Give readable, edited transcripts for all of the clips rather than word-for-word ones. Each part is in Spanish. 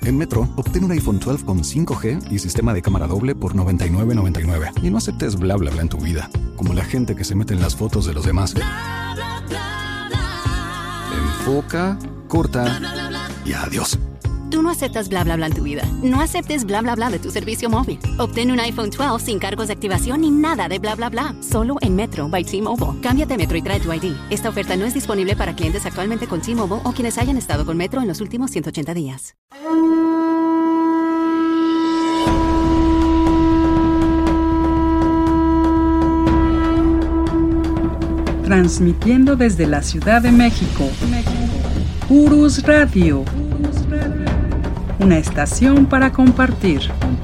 En Metro, obtén un iPhone 12 con 5G y sistema de cámara doble por $99.99. Y no aceptes bla bla bla en tu vida, como la gente que se mete en las fotos de los demás. Bla, bla, bla, bla. Enfoca, corta Bla, bla, bla. y adiós. Tú no aceptas bla bla bla en tu vida. No aceptes bla bla bla de tu servicio móvil. Obtén un iPhone 12 sin cargos de activación ni nada de bla bla bla. Solo en Metro by T-Mobile. Cámbiate a Metro y trae tu ID. Esta oferta no es disponible para clientes actualmente con T-Mobile o quienes hayan estado con Metro en los últimos 180 días. Transmitiendo desde la Ciudad de México. Urus Radio. Una estación para compartir.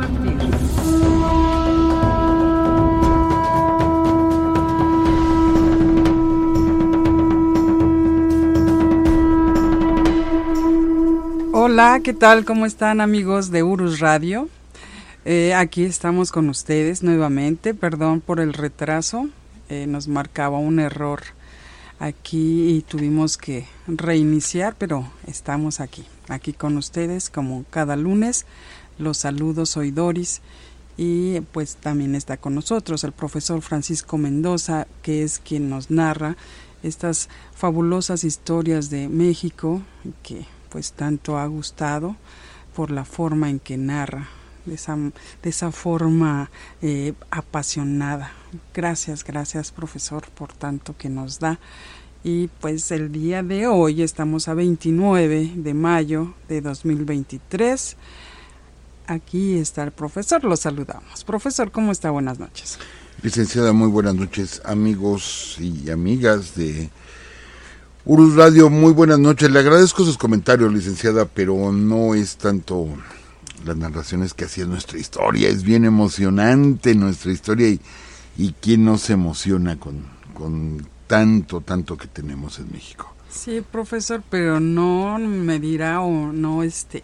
Hola, ¿qué tal? ¿Cómo están, amigos de Urus Radio? Aquí estamos con ustedes nuevamente. Perdón por el retraso. Nos marcaba un error aquí y tuvimos que reiniciar, pero estamos aquí con ustedes como cada lunes. Los saludos, soy Doris y pues también está con nosotros el profesor Francisco Mendoza, que es quien nos narra estas fabulosas historias de México que pues tanto ha gustado por la forma en que narra, de esa forma apasionada. Gracias profesor por tanto que nos da. Y pues el día de hoy estamos a 29 de mayo de 2023. Aquí está el profesor, lo saludamos. Profesor, ¿cómo está? Buenas noches. Licenciada, muy buenas noches, amigos y amigas de Urus Radio, muy buenas noches. Le agradezco sus comentarios, licenciada, pero no es tanto las narraciones que hacía nuestra historia, es bien emocionante nuestra historia y quién no se emociona con tanto que tenemos en México. Sí, profesor, pero no me dirá o no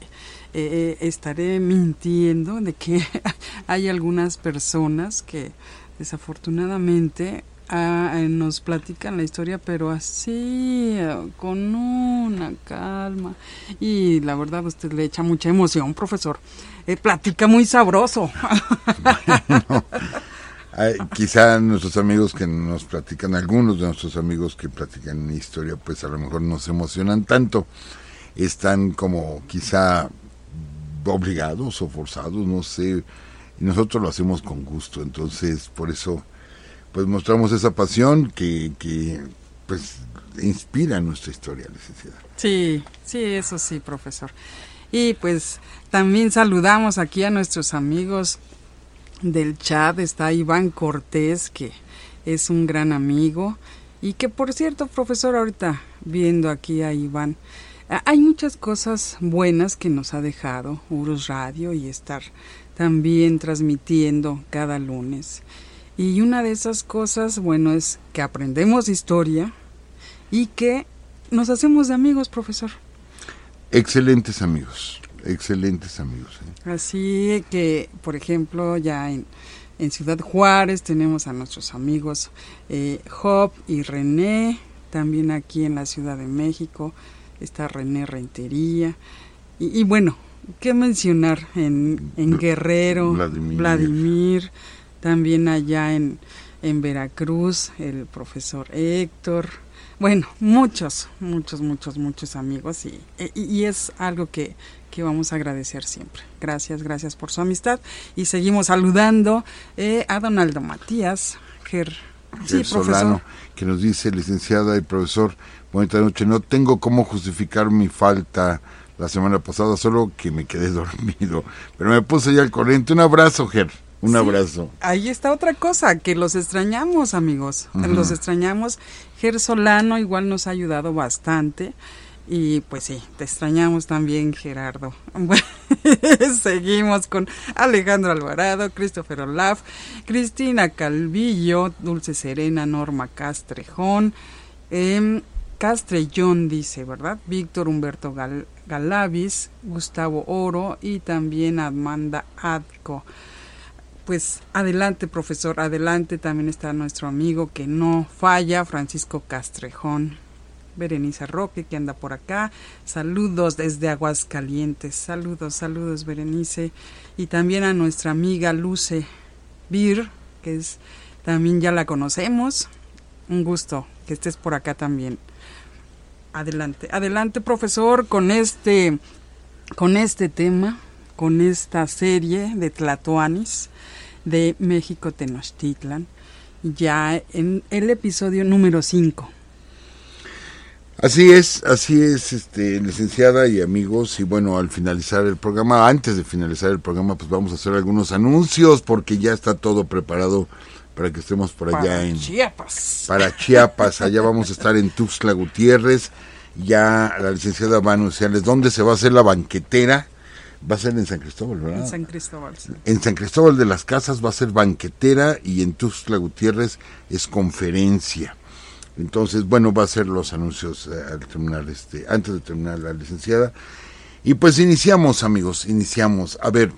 estaré mintiendo de que hay algunas personas que desafortunadamente nos platican la historia, pero así, con una calma, y la verdad usted le echa mucha emoción, profesor. Platica muy sabroso. Bueno, quizá nuestros amigos que nos platican, algunos de nuestros amigos que platican historia, pues a lo mejor no se emocionan tanto, están como quizá obligados o forzados, no sé, y nosotros lo hacemos con gusto, entonces por eso pues mostramos esa pasión que pues inspira nuestra historia, licenciada. Sí, eso sí, profesor. Y pues también saludamos aquí a nuestros amigos del chat. Está Iván Cortés, que es un gran amigo, y que por cierto, profesor, ahorita viendo aquí a Iván, hay muchas cosas buenas que nos ha dejado Urus Radio y estar también transmitiendo cada lunes. Y una de esas cosas, bueno, es que aprendemos historia y que nos hacemos de amigos, profesor. Excelentes amigos. Así que, por ejemplo, ya en Ciudad Juárez tenemos a nuestros amigos Job y René. También aquí en la Ciudad de México está René Rentería. Y bueno, ¿qué mencionar? En Guerrero, Vladimir. También allá en Veracruz, el profesor Héctor. Bueno, muchos amigos y es algo que vamos a agradecer siempre. Gracias por su amistad. Y seguimos saludando a Donaldo Matías, sí, Solano, que nos dice, licenciada y profesor, bonita noche, no tengo cómo justificar mi falta la semana pasada, solo que me quedé dormido, pero me puse ya al corriente. Un abrazo, Ger. Un abrazo. Ahí está otra cosa, que los extrañamos, amigos. Uh-huh. Los extrañamos. Ger Solano igual nos ha ayudado bastante. Y pues sí, te extrañamos también, Gerardo. Bueno, seguimos con Alejandro Alvarado, Christopher Olaf, Cristina Calvillo, Dulce Serena, Norma Castrejón, Castrellón dice, ¿verdad? Víctor Humberto Galavis, Gustavo Oro y también Amanda Adco. Pues adelante, profesor, adelante. También está nuestro amigo que no falla, Francisco Castrejón. Berenice Roque, que anda por acá. Saludos desde Aguascalientes. Saludos, Berenice. Y también a nuestra amiga Luce Bir, que es también ya la conocemos. Un gusto que estés por acá también. Adelante, profesor, con este tema, con esta serie de Tlatoanis de México Tenochtitlan, ya en el episodio número 5. Así es, licenciada y amigos, y bueno, antes de finalizar el programa, pues vamos a hacer algunos anuncios, porque ya está todo preparado para que estemos por allá para Chiapas, allá vamos a estar en Tuxtla Gutiérrez. Ya la licenciada va a anunciarles dónde se va a hacer la banquetera. Va a ser en San Cristóbal, ¿verdad? En San Cristóbal, sí. En San Cristóbal de las Casas va a ser banquetera, y en Tuxtla Gutiérrez es conferencia. Entonces, bueno, va a ser los anuncios antes de terminar la licenciada. Y pues iniciamos, amigos, A ver,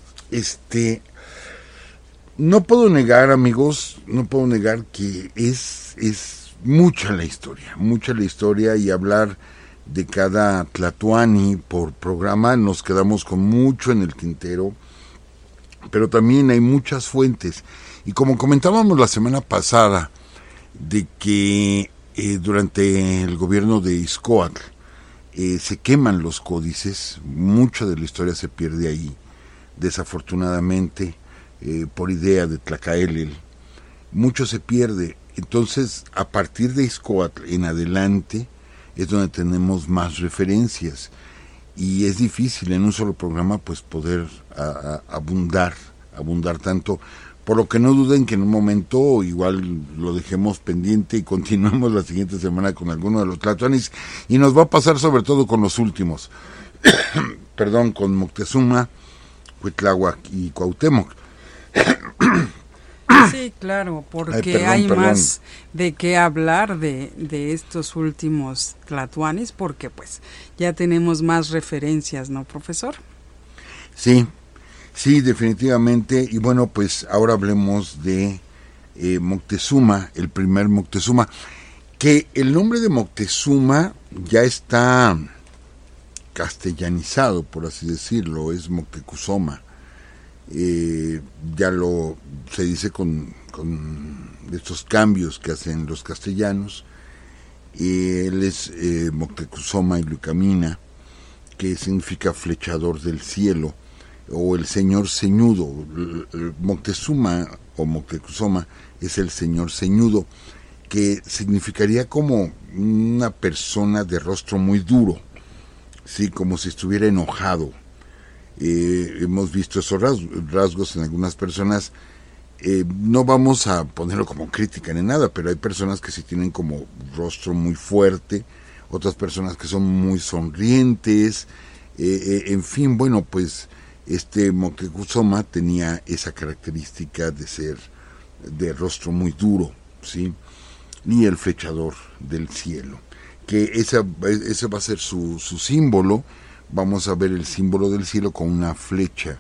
no puedo negar, amigos, que es mucha la historia, y hablar de cada tlatoani por programa nos quedamos con mucho en el tintero, pero también hay muchas fuentes. Y como comentábamos la semana pasada, de que durante el gobierno de Izcóatl se queman los códices, mucha de la historia se pierde ahí, desafortunadamente, por idea de Tlacaelel, mucho se pierde. Entonces, a partir de Izcóatl en adelante es donde tenemos más referencias, y es difícil en un solo programa pues poder abundar tanto, por lo que no duden que en un momento igual lo dejemos pendiente y continuemos la siguiente semana con alguno de los tlatoanis, y nos va a pasar sobre todo con los últimos, con Moctezuma, Cuitláhuac y Cuauhtémoc. Sí, claro, porque hay más de qué hablar de estos últimos tlatoanis, porque pues ya tenemos más referencias, ¿no, profesor? Sí, definitivamente. Y bueno, pues ahora hablemos de Moctezuma, el primer Moctezuma, que el nombre de Moctezuma ya está castellanizado, por así decirlo, es Moctezuma. Ya se dice con estos cambios que hacen los castellanos. Él es Moctezuma Ilucamina, que significa flechador del cielo, o el señor ceñudo. Moctezuma o Moctezuma es el señor ceñudo, que significaría como una persona de rostro muy duro, sí, como si estuviera enojado. Hemos visto esos rasgos en algunas personas. No vamos a ponerlo como crítica ni nada, pero hay personas que sí tienen como rostro muy fuerte, otras personas que son muy sonrientes, en fin, bueno, pues Moctezuma tenía esa característica de ser de rostro muy duro, ¿sí? Y el flechador del cielo, que ese va a ser su símbolo. Vamos a ver el símbolo del cielo con una flecha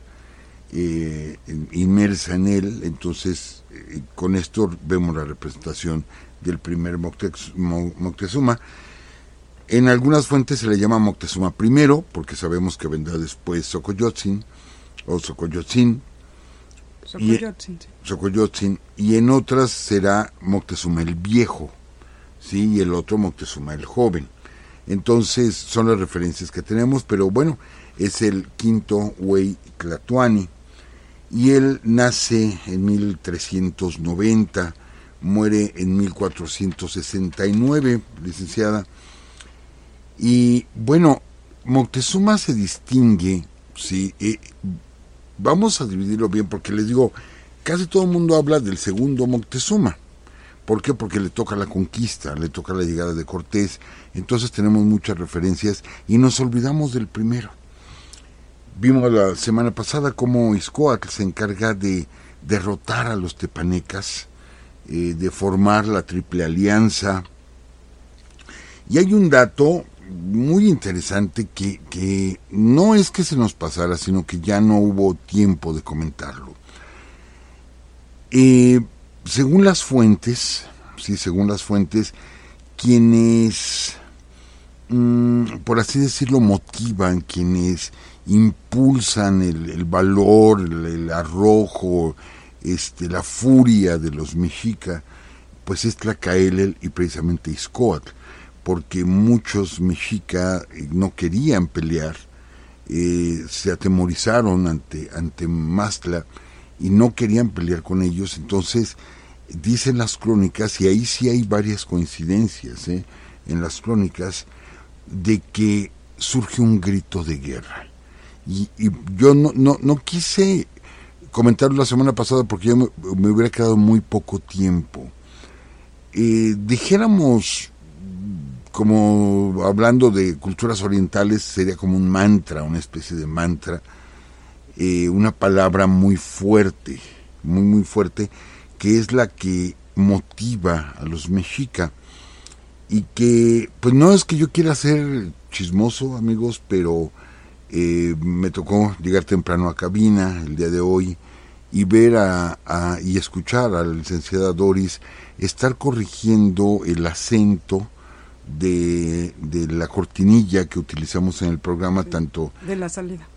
inmersa en él. Entonces, con esto vemos la representación del primer Moctezuma. En algunas fuentes se le llama Moctezuma I, porque sabemos que vendrá después Xocoyotzin, o Xocoyotzin, y en otras será Moctezuma el Viejo, ¿sí? Y el otro Moctezuma el Joven. Entonces son las referencias que tenemos, pero bueno, es el quinto Huey Tlatoani, y él nace en 1390, muere en 1469, licenciada. Y bueno, Moctezuma se distingue, sí, vamos a dividirlo bien, porque les digo, casi todo el mundo habla del segundo Moctezuma. ¿Por qué? Porque le toca la conquista, le toca la llegada de Cortés. Entonces tenemos muchas referencias y nos olvidamos del primero. Vimos la semana pasada cómo Izcóatl se encarga de derrotar a los tepanecas, de formar la Triple Alianza. Y hay un dato muy interesante que no es que se nos pasara, sino que ya no hubo tiempo de comentarlo. Según las fuentes, quienes por así decirlo, motivan, quienes impulsan el valor, el arrojo, la furia de los mexica, pues es Tlacaelel y precisamente Ixcoatl, porque muchos mexica no querían pelear, se atemorizaron ante Mastla y no querían pelear con ellos. Entonces dicen las crónicas, y ahí sí hay varias coincidencias en las crónicas, de que surge un grito de guerra. Y yo no quise comentarlo la semana pasada porque yo me hubiera quedado muy poco tiempo. Dijéramos, como hablando de culturas orientales, sería como un mantra, una especie de mantra, una palabra muy fuerte, muy fuerte, que es la que motiva a los mexica, y que, pues no es que yo quiera ser chismoso, amigos, pero me tocó llegar temprano a cabina el día de hoy y ver y escuchar a la licenciada Doris estar corrigiendo el acento de la cortinilla que utilizamos en el programa, sí, tanto de la salida,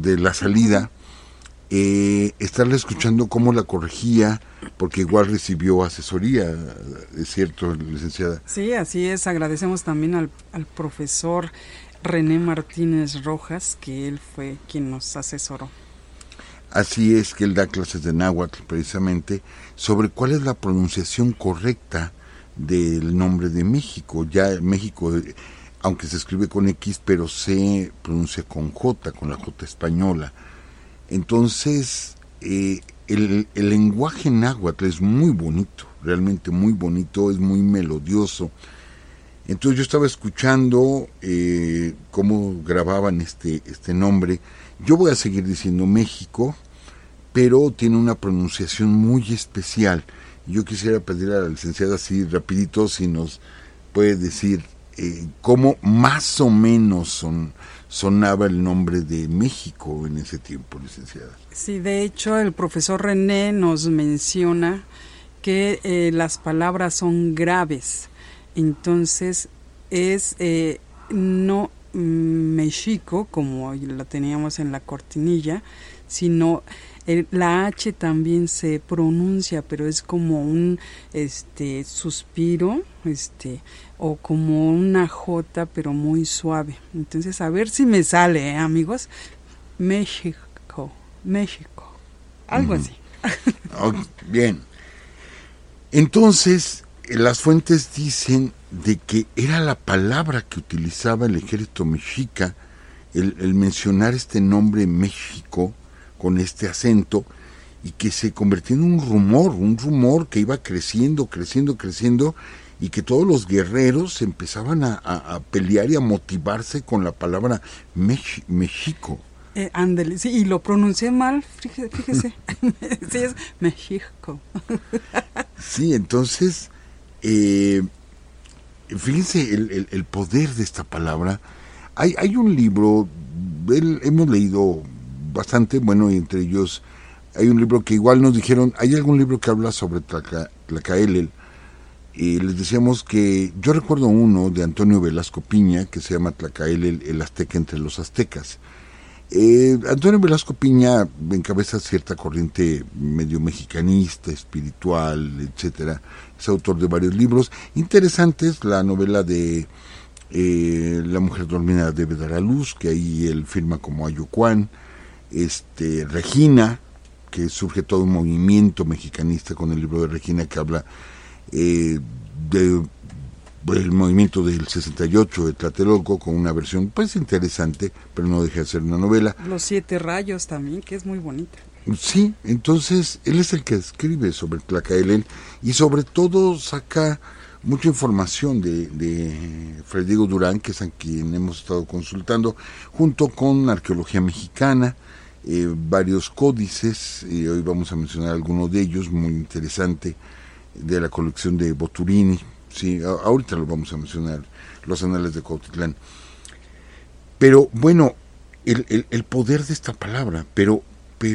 estarle escuchando cómo la corregía, porque igual recibió asesoría, ¿es cierto, licenciada? Sí, así es. Agradecemos también al profesor René Martínez Rojas, que él fue quien nos asesoró. Así es, que él da clases de náhuatl precisamente sobre cuál es la pronunciación correcta del nombre de México. Ya México, aunque se escribe con X, pero se pronuncia con J, con la J española. Entonces, el lenguaje náhuatl es muy bonito, realmente muy bonito, es muy melodioso. Entonces yo estaba escuchando cómo grababan este nombre. Yo voy a seguir diciendo México, pero tiene una pronunciación muy especial. Yo quisiera pedir a la licenciada así rapidito si nos puede decir cómo más o menos sonaba el nombre de México en ese tiempo, licenciada. Sí, de hecho el profesor René nos menciona que las palabras son graves, entonces es no México como la teníamos en la cortinilla, sino la H también se pronuncia, pero es como un suspiro, o como una J, pero muy suave. Entonces, a ver si me sale, amigos. México, algo así. Okay, bien. Entonces, las fuentes dicen de que era la palabra que utilizaba el ejército mexica, el mencionar este nombre México con este acento, y que se convirtió en un rumor que iba creciendo, y que todos los guerreros empezaban a pelear y a motivarse con la palabra México. Ándale, sí, y lo pronuncié mal, fíjese. Sí, es México. Sí, entonces, fíjense el poder de esta palabra. Hay un libro, hemos leído bastante, bueno, y entre ellos hay un libro que igual nos dijeron, hay algún libro que habla sobre Tlacaelel, y les decíamos que yo recuerdo uno de Antonio Velasco Piña que se llama Tlacaelel, el azteca entre los aztecas. Antonio Velasco Piña encabeza cierta corriente medio mexicanista, espiritual, etcétera. Es autor de varios libros interesantes, la novela de La mujer dormida debe dar a luz, que ahí él firma como Ayocuán, Regina, que surge todo un movimiento mexicanista con el libro de Regina, que habla del movimiento del 68 de Tlatelolco, con una versión pues interesante, pero no deja de ser una novela. Los 7 rayos también, que es muy bonita. Sí, entonces él es el que escribe sobre Tlacaelel y sobre todo saca mucha información de Fray Diego Durán, que es a quien hemos estado consultando, junto con arqueología mexicana, varios códices, y hoy vamos a mencionar algunos de ellos, muy interesante, de la colección de Boturini. Sí, ahorita lo vamos a mencionar, los anales de Cuautitlán. Pero bueno, el poder de esta palabra, pero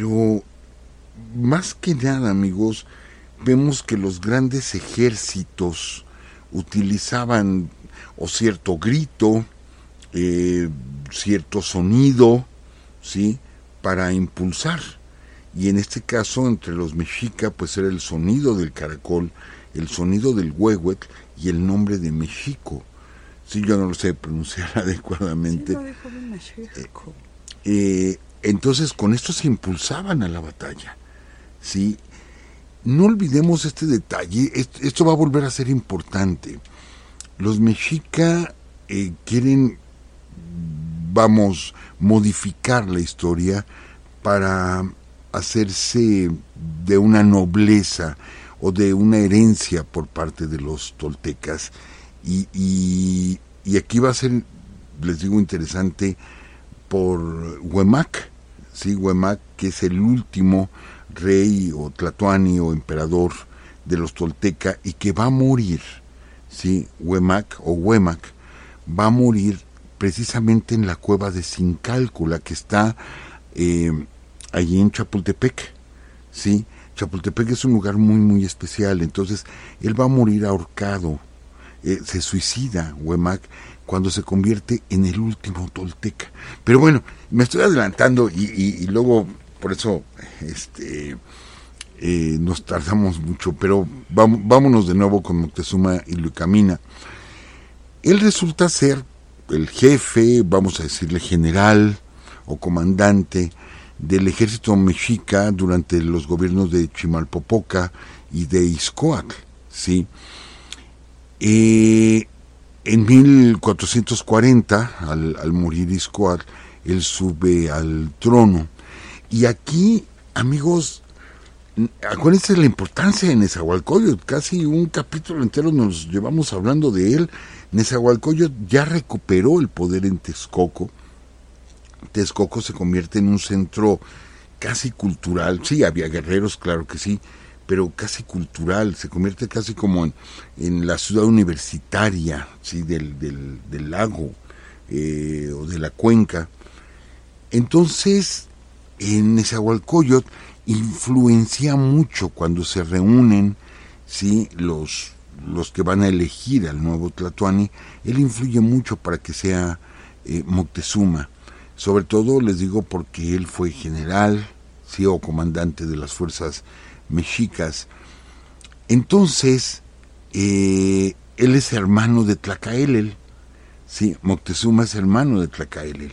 más que nada, amigos, vemos que los grandes ejércitos utilizaban o cierto grito cierto sonido, ¿sí?, para impulsar. Y en este caso, entre los mexica, pues era el sonido del caracol, el sonido del huehuetl y el nombre de México. Sí, yo no lo sé pronunciar adecuadamente. Sí, lo dijo bien México. Entonces, con esto se impulsaban a la batalla. Sí, no olvidemos este detalle. Esto va a volver a ser importante. Los mexica quieren, modificar la historia para hacerse de una nobleza o de una herencia por parte de los toltecas. Y aquí va a ser, les digo, interesante por Huemac, ¿sí? Huemac, que es el último rey o tlatoani o emperador de los tolteca y que va a morir, ¿sí? Huemac va a morir precisamente en la cueva de Sincálcula, que está allí en Chapultepec, ¿sí? Chapultepec es un lugar muy, muy especial. Entonces, él va a morir ahorcado, se suicida Huemac cuando se convierte en el último tolteca. Pero bueno, me estoy adelantando y luego, por eso, nos tardamos mucho, pero vámonos de nuevo con Moctezuma y Luicamina. Él resulta ser el jefe, vamos a decirle general o comandante del ejército mexica durante los gobiernos de Chimalpopoca y de Ixcoatl, ¿sí? En 1440, al morir Ixcoatl, él sube al trono. Y aquí, amigos, acuérdense de la importancia de Nezahualcóyotl. Casi un capítulo entero nos llevamos hablando de él. Nezahualcóyotl ya recuperó el poder en Texcoco. Texcoco se convierte en un centro casi cultural. Sí, había guerreros, claro que sí, pero casi cultural. Se convierte casi como en la ciudad universitaria, ¿sí?, del lago o de la cuenca. Entonces, en Nezahualcóyotl influencia mucho cuando se reúnen, ¿sí?, los que van a elegir al nuevo tlatoani. Él influye mucho para que sea Moctezuma. Sobre todo, les digo, porque él fue general, ¿sí?, o comandante de las fuerzas mexicas. Entonces, él es hermano de Tlacaelel, ¿sí? Moctezuma es hermano de Tlacaelel.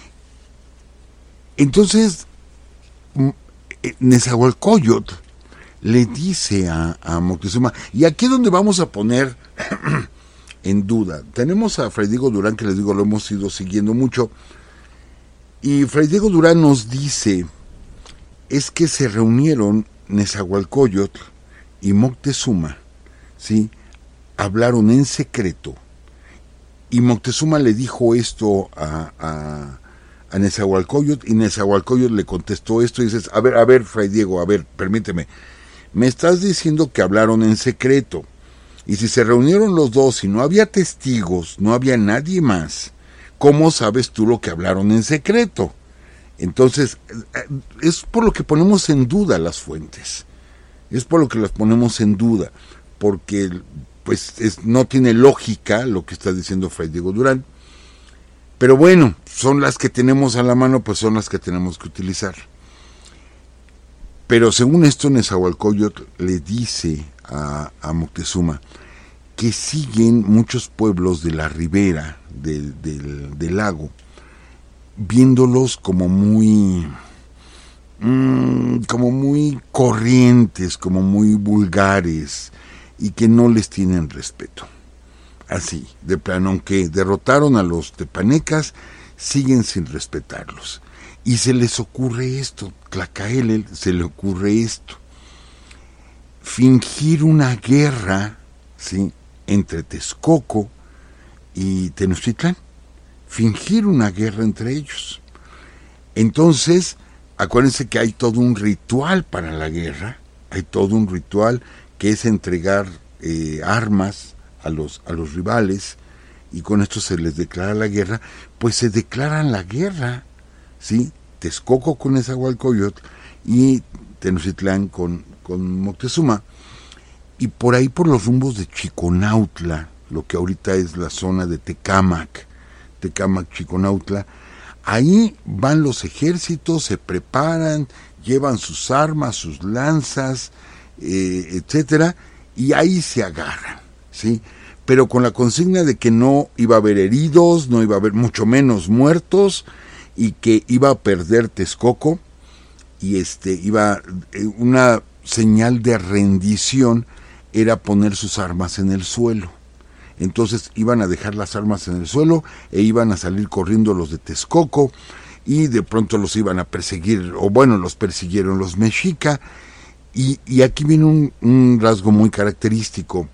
Entonces, Nezahualcóyotl le dice a Moctezuma, y aquí es donde vamos a poner en duda. Tenemos a Fray Diego Durán, que les digo, lo hemos ido siguiendo mucho, y Fray Diego Durán nos dice, es que se reunieron Nezahualcóyotl y Moctezuma, ¿sí? Hablaron en secreto, y Moctezuma le dijo esto a Nezahualcóyotl, y Nezahualcóyotl le contestó esto, y dices, a ver, Fray Diego, permíteme, me estás diciendo que hablaron en secreto, y si se reunieron los dos y no había testigos, no había nadie más, ¿cómo sabes tú lo que hablaron en secreto? Entonces, es por lo que ponemos en duda las fuentes, es por lo que las ponemos en duda, porque pues no tiene lógica lo que está diciendo Fray Diego Durán, pero bueno, son las que tenemos a la mano, pues son las que tenemos que utilizar. Pero según esto, Nezahualcóyotl le dice a Moctezuma que siguen muchos pueblos de la ribera del lago, viéndolos como muy corrientes, como muy vulgares, y que no les tienen respeto. Así, de plano, aunque derrotaron a los tepanecas, siguen sin respetarlos. Y se les ocurre esto, Tlacaelel se le ocurre esto, fingir una guerra, ¿sí?, entre Texcoco y Tenochtitlán, fingir una guerra entre ellos. Entonces, acuérdense que hay todo un ritual para la guerra, hay todo un ritual que es entregar armas a los rivales, y con esto se les declara la guerra. Pues se declaran la guerra, ¿sí? Texcoco con Nezahualcóyotl y Tenochtitlán con Moctezuma, y por ahí por los rumbos de Chiconautla, lo que ahorita es la zona de Tecámac, Tecámac, Chiconautla. Ahí van los ejércitos, se preparan, llevan sus armas, sus lanzas, etcétera, y ahí se agarran, ¿sí? Pero con la consigna de que no iba a haber heridos, no iba a haber mucho menos muertos, y que iba a perder Texcoco, y iba una señal de rendición era poner sus armas en el suelo. Entonces iban a dejar las armas en el suelo e iban a salir corriendo los de Texcoco, y de pronto los iban a perseguir, o bueno, los persiguieron los mexica, y aquí viene un rasgo muy característico.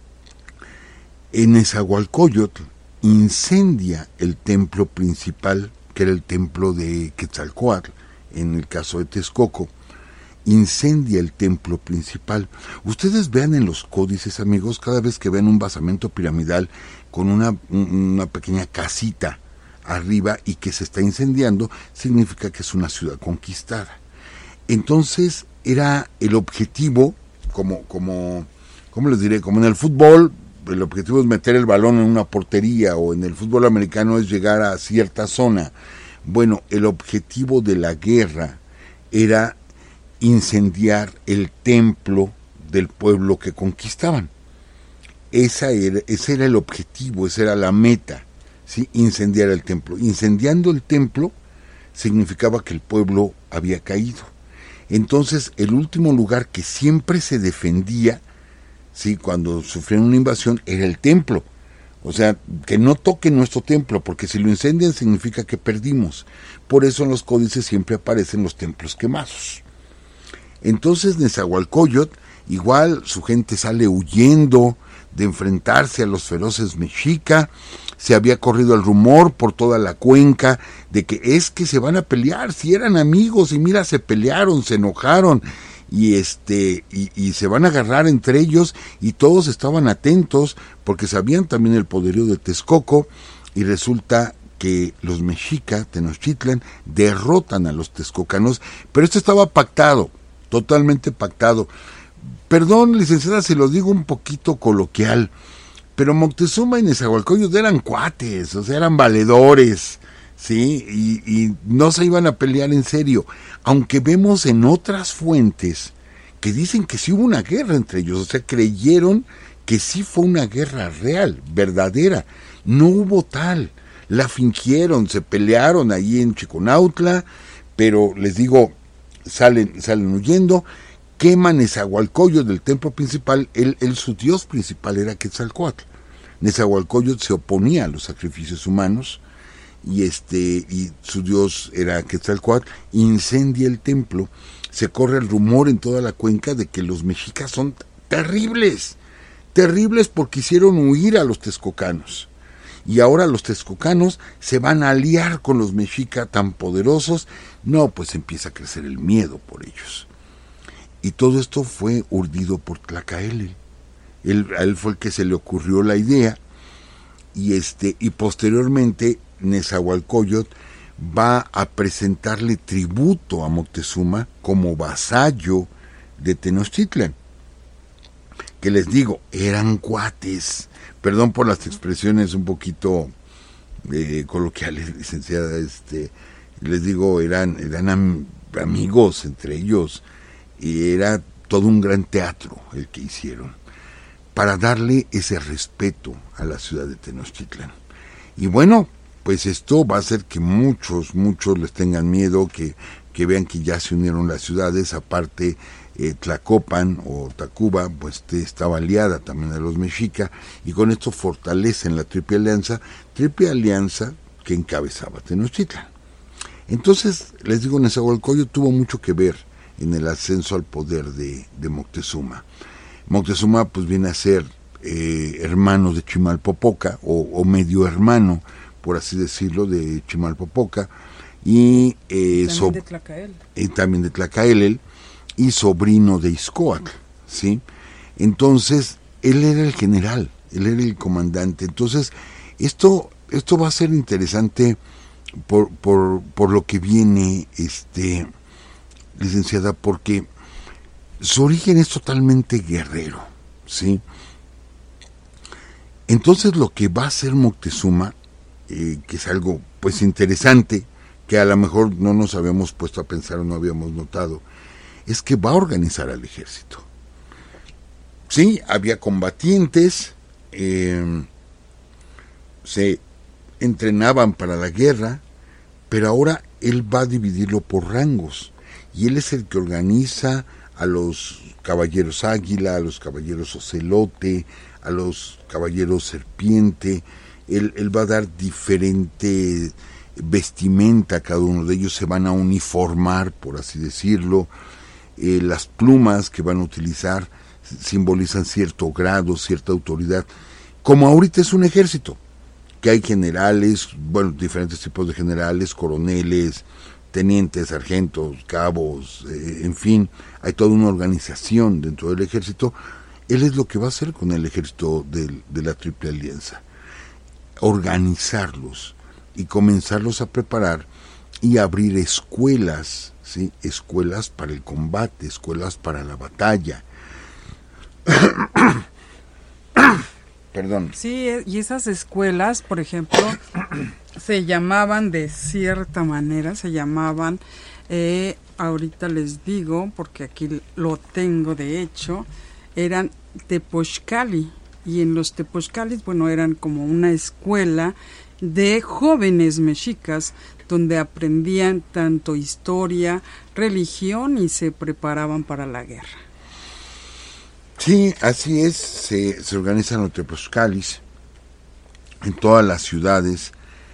En Nezahualcóyotl incendia el templo principal, que era el templo de Quetzalcóatl, en el caso de Texcoco, incendia el templo principal. Ustedes vean en los códices, amigos, cada vez que ven un basamento piramidal con una pequeña casita arriba y que se está incendiando, significa que es una ciudad conquistada. Entonces era el objetivo, ¿cómo les diré? Como en el fútbol, el objetivo es meter el balón en una portería, o en el fútbol americano es llegar a cierta zona. Bueno, el objetivo de la guerra era incendiar el templo del pueblo que conquistaban. Ese era el objetivo, esa era la meta, ¿sí? Incendiar el templo. Incendiando el templo significaba que el pueblo había caído. Entonces, el último lugar que siempre se defendía, ¿sí?, cuando sufrían una invasión, era el templo. O sea, que no toquen nuestro templo, porque si lo incendian significa que perdimos. Por eso en los códices siempre aparecen los templos quemados. Entonces Nezahualcóyotl, igual su gente sale huyendo de enfrentarse a los feroces mexica. Se había corrido el rumor por toda la cuenca de que es que se van a pelear, si eran amigos, y mira, se pelearon, se enojaron, y se van a agarrar entre ellos, y todos estaban atentos porque sabían también el poderío de Texcoco, y resulta que los mexica, Tenochtitlan, derrotan a los texcocanos, pero esto estaba pactado, totalmente pactado. Perdón, licenciada, si lo digo un poquito coloquial, pero Moctezuma y Nezahualcóyotl eran cuates, o sea, eran valedores, ¿sí? Y no se iban a pelear en serio, aunque vemos en otras fuentes que dicen que sí hubo una guerra entre ellos, o sea, creyeron que sí fue una guerra real, verdadera. No hubo tal, la fingieron, se pelearon ahí en Chiconautla, pero les digo, salen huyendo, queman Nezahualcóyotl del templo principal. Su dios principal era Quetzalcóatl. Nezahualcóyotl se oponía a los sacrificios humanos, y su dios era Quetzalcóatl. Incendia el templo. Se corre el rumor en toda la cuenca de que los mexicas son terribles porque hicieron huir a los texcocanos, y ahora los texcocanos se van a aliar con los mexica tan poderosos. No, pues empieza a crecer el miedo por ellos. Y todo esto fue urdido por Tlacaelel. A él fue el que se le ocurrió la idea, y posteriormente Nezahualcóyotl va a presentarle tributo a Moctezuma como vasallo de Tenochtitlan, que les digo, eran cuates. Perdón por las expresiones un poquito coloquiales, licenciada, les digo, eran amigos entre ellos, y era todo un gran teatro el que hicieron para darle ese respeto a la ciudad de Tenochtitlan. Y bueno, pues esto va a hacer que muchos les tengan miedo, que vean que ya se unieron las ciudades. Aparte, Tlacopan o Tacuba pues estaba aliada también a los mexica, y con esto fortalecen la Triple Alianza que encabezaba Tenochtitlan. Entonces, les digo, Nezahualcóyotl tuvo mucho que ver en el ascenso al poder de Moctezuma. Moctezuma pues viene a ser hermano de Chimalpopoca, o medio hermano, por así decirlo, de Chimalpopoca, y también de Tlacaelel, y sobrino de Ixcóatl, ¿sí? Entonces, él era el general, él era el comandante. Entonces, esto va a ser interesante por lo que viene, licenciada, porque su origen es totalmente guerrero, ¿sí? Entonces, lo que va a hacer Moctezuma, que es algo pues interesante, que a lo mejor no nos habíamos puesto a pensar o no habíamos notado, es que va a organizar al ejército. Sí, había combatientes, se entrenaban para la guerra, pero ahora él va a dividirlo por rangos, y él es el que organiza a los caballeros águila, a los caballeros ocelote, a los caballeros serpiente. Él va a dar diferente vestimenta a cada uno de ellos, se van a uniformar, por así decirlo. Las plumas que van a utilizar simbolizan cierto grado, cierta autoridad, como ahorita es un ejército, que hay generales, bueno, diferentes tipos de generales, coroneles, tenientes, sargentos, cabos, en fin, hay toda una organización dentro del ejército. Él es lo que va a hacer con el ejército de la Triple Alianza, organizarlos y comenzarlos a preparar y abrir escuelas, ¿sí? Escuelas para el combate, escuelas para la batalla. Perdón. Sí, y esas escuelas, por ejemplo, se llamaban de cierta manera, ahorita les digo, porque aquí lo tengo de hecho, eran Tepochcali, y en los Tepochcalis, bueno, eran como una escuela de jóvenes mexicas, donde aprendían tanto historia, religión y se preparaban para la guerra. Sí, así es, se organizan los Tepochcalis en todas las ciudades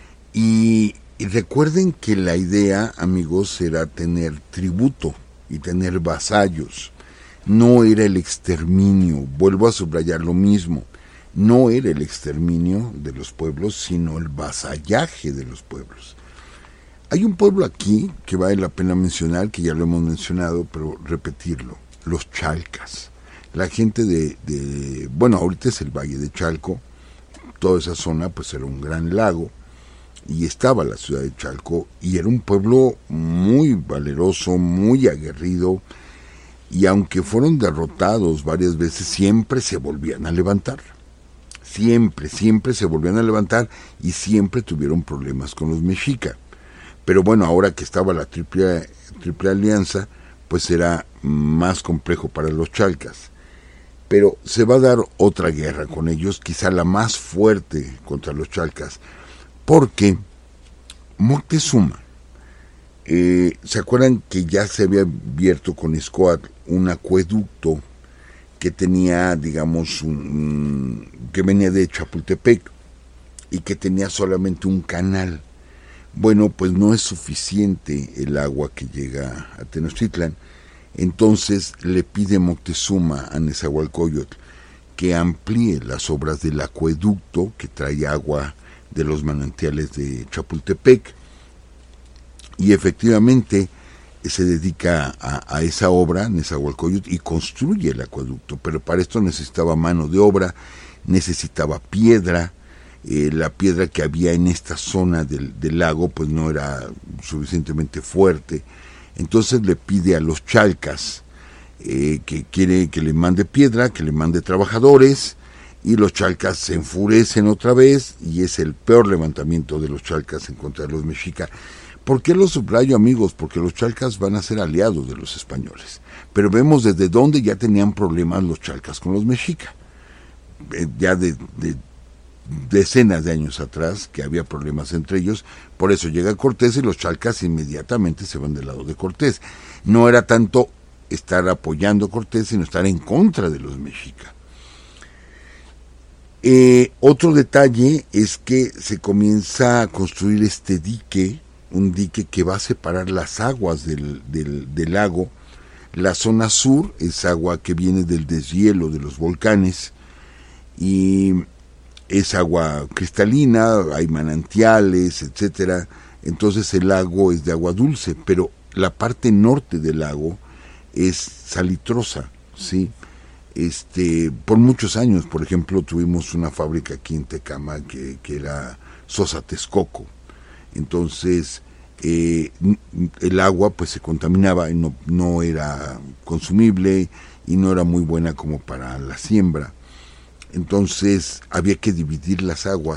y recuerden que la idea, amigos, era tener tributo y tener vasallos, no era el exterminio, vuelvo a subrayar lo mismo, no era el exterminio de los pueblos, sino el vasallaje de los pueblos. Hay un pueblo aquí que vale la pena mencionar, que ya lo hemos mencionado, pero repetirlo, los Chalcas. La gente bueno, ahorita es el Valle de Chalco, toda esa zona pues era un gran lago, y estaba la ciudad de Chalco, y era un pueblo muy valeroso, muy aguerrido, y aunque fueron derrotados varias veces, siempre se volvían a levantar. Siempre se volvían a levantar, y siempre tuvieron problemas con los mexicas. Pero bueno, ahora que estaba la Triple Alianza, pues era más complejo para los Chalcas. Pero se va a dar otra guerra con ellos, quizá la más fuerte contra los Chalcas, porque Moctezuma, ¿se acuerdan que ya se había abierto con Xcoatl un acueducto que tenía, digamos, que venía de Chapultepec y que tenía solamente un canal? Bueno, pues no es suficiente el agua que llega a Tenochtitlan. Entonces le pide Moctezuma a Nezahualcóyotl que amplíe las obras del acueducto que trae agua de los manantiales de Chapultepec, y efectivamente se dedica a esa obra Nezahualcóyotl y construye el acueducto, pero para esto necesitaba mano de obra, necesitaba piedra. La piedra que había en esta zona del lago pues no era suficientemente fuerte. Entonces le pide a los Chalcas que quiere que le mande piedra, que le mande trabajadores, y los Chalcas se enfurecen otra vez, y es el peor levantamiento de los Chalcas en contra de los mexicas. ¿Por qué lo subrayo, amigos? Porque los Chalcas van a ser aliados de los españoles, pero vemos desde dónde ya tenían problemas los Chalcas con los mexicas, ya de decenas de años atrás, que había problemas entre ellos. Por eso llega Cortés y los Chalcas inmediatamente se van del lado de Cortés. No era tanto estar apoyando a Cortés, sino estar en contra de los mexicas. Otro detalle es que se comienza a construir este dique, un dique que va a separar las aguas del lago. La zona sur es agua que viene del deshielo de los volcanes, y es agua cristalina, hay manantiales, etcétera. Entonces el lago es de agua dulce, pero la parte norte del lago es salitrosa, ¿sí? Por muchos años, por ejemplo, tuvimos una fábrica aquí en Tecama que era Sosa Texcoco. Entonces el agua pues se contaminaba y no era consumible y no era muy buena como para la siembra. Entonces había que dividir las aguas,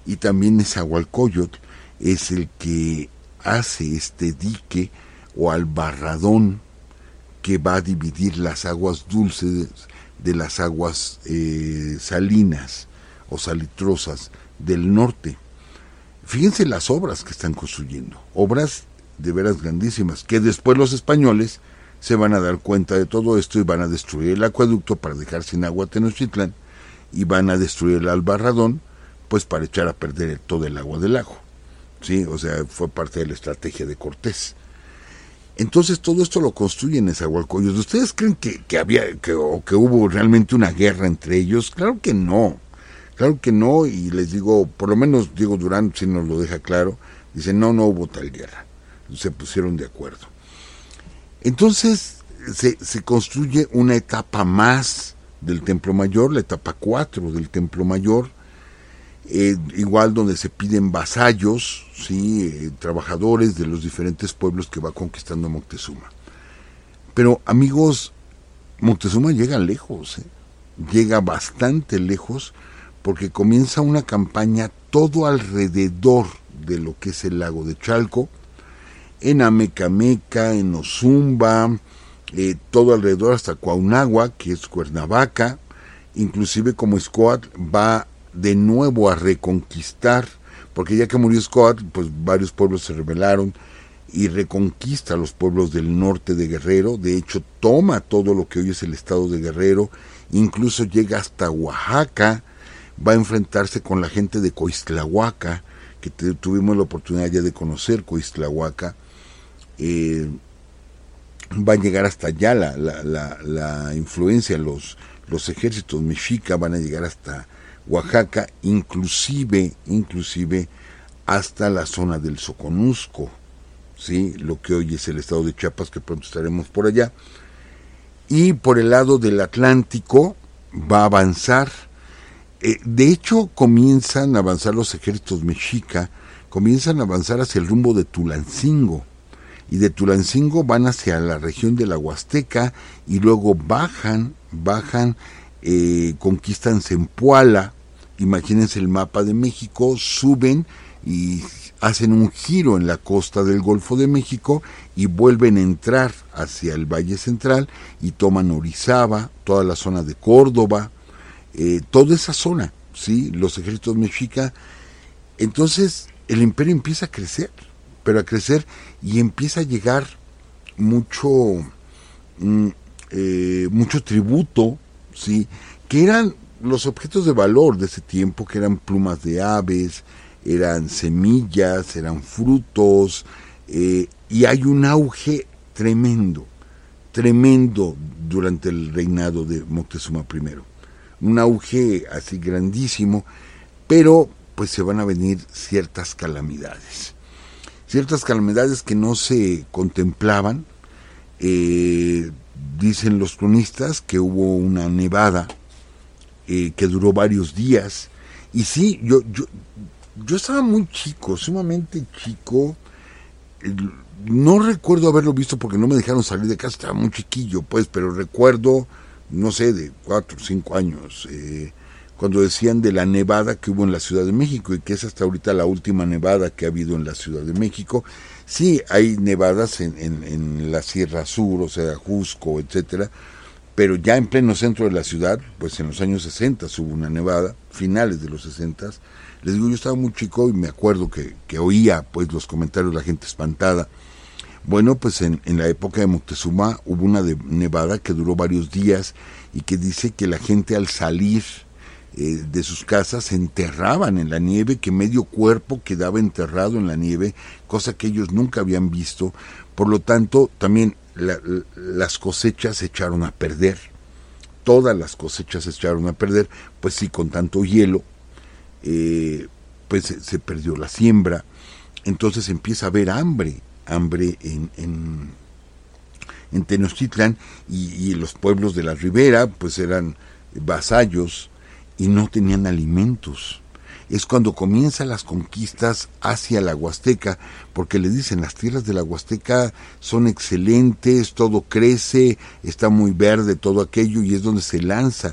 y también Nezahualcóyotl es el que hace este dique o albarradón que va a dividir las aguas dulces de las aguas salinas o salitrosas del norte. Fíjense las obras que están construyendo, obras de veras grandísimas, que después los españoles se van a dar cuenta de todo esto y van a destruir el acueducto para dejar sin agua Tenochtitlán, y van a destruir el albarradón pues para echar a perder todo el agua del lago. Sí, o sea, fue parte de la estrategia de Cortés. Entonces todo esto lo construyen Nezahualcóyotl. ¿Ustedes creen que había que hubo realmente una guerra entre ellos? Claro que no, y les digo, por lo menos Diego Durán sí nos lo deja claro, dice no hubo tal guerra, se pusieron de acuerdo. Entonces se construye una etapa más del Templo Mayor, la etapa 4 del Templo Mayor, igual donde se piden vasallos, ¿sí? Trabajadores de los diferentes pueblos que va conquistando Moctezuma. Pero amigos, Moctezuma llega lejos, llega bastante lejos, porque comienza una campaña todo alrededor de lo que es el lago de Chalco, en Amecameca, en Ozumba, todo alrededor hasta Cuauhnáhuac, que es Cuernavaca, inclusive como Xcoatl va de nuevo a reconquistar, porque ya que murió Xcoatl, pues varios pueblos se rebelaron y reconquista los pueblos del norte de Guerrero. De hecho, toma todo lo que hoy es el estado de Guerrero, incluso llega hasta Oaxaca, va a enfrentarse con la gente de Coixtlahuaca, que tuvimos la oportunidad ya de conocer Coixtlahuaca. Va a llegar hasta allá la influencia, los ejércitos mexica van a llegar hasta Oaxaca, inclusive hasta la zona del Soconusco, ¿sí? Lo que hoy es el estado de Chiapas, que pronto estaremos por allá. Y por el lado del Atlántico va a avanzar. De hecho, comienzan a avanzar los ejércitos mexica, comienzan a avanzar hacia el rumbo de Tulancingo, y de Tulancingo van hacia la región de la Huasteca, y luego bajan, conquistan Zempoala. Imagínense el mapa de México, suben y hacen un giro en la costa del Golfo de México y vuelven a entrar hacia el Valle Central y toman Orizaba, toda la zona de Córdoba, toda esa zona, ¿sí? Los ejércitos mexica. Entonces el imperio empieza a crecer, y empieza a llegar mucho tributo, ¿sí? Que eran los objetos de valor de ese tiempo, que eran plumas de aves, eran semillas, eran frutos, y hay un auge tremendo durante el reinado de Moctezuma I. Un auge así grandísimo, pero pues se van a venir ciertas calamidades que no se contemplaban. Dicen los cronistas que hubo una nevada que duró varios días, y sí, yo estaba muy chico, sumamente chico, no recuerdo haberlo visto porque no me dejaron salir de casa, estaba muy chiquillo pues, pero recuerdo, no sé, de 4 o 5 años, cuando decían de la nevada que hubo en la Ciudad de México, y que es hasta ahorita la última nevada que ha habido en la Ciudad de México. Sí, hay nevadas en la Sierra Sur, o sea, Jusco, etcétera, pero ya en pleno centro de la ciudad, pues en los años 60 hubo una nevada, finales de los 60. Les digo, yo estaba muy chico y me acuerdo que oía pues los comentarios de la gente espantada. Bueno, pues en la época de Moctezuma hubo una nevada que duró varios días, y que dice que la gente al salir de sus casas se enterraban en la nieve, que medio cuerpo quedaba enterrado en la nieve, cosa que ellos nunca habían visto. Por lo tanto, también las cosechas se echaron a perder, todas las cosechas se echaron a perder, pues sí, con tanto hielo, pues se perdió la siembra. Entonces empieza a haber hambre en Tenochtitlán, y los pueblos de la ribera pues eran vasallos y no tenían alimentos. Es cuando comienzan las conquistas hacia la Huasteca, porque le dicen, las tierras de la Huasteca son excelentes, todo crece, está muy verde todo aquello, y es donde se lanza.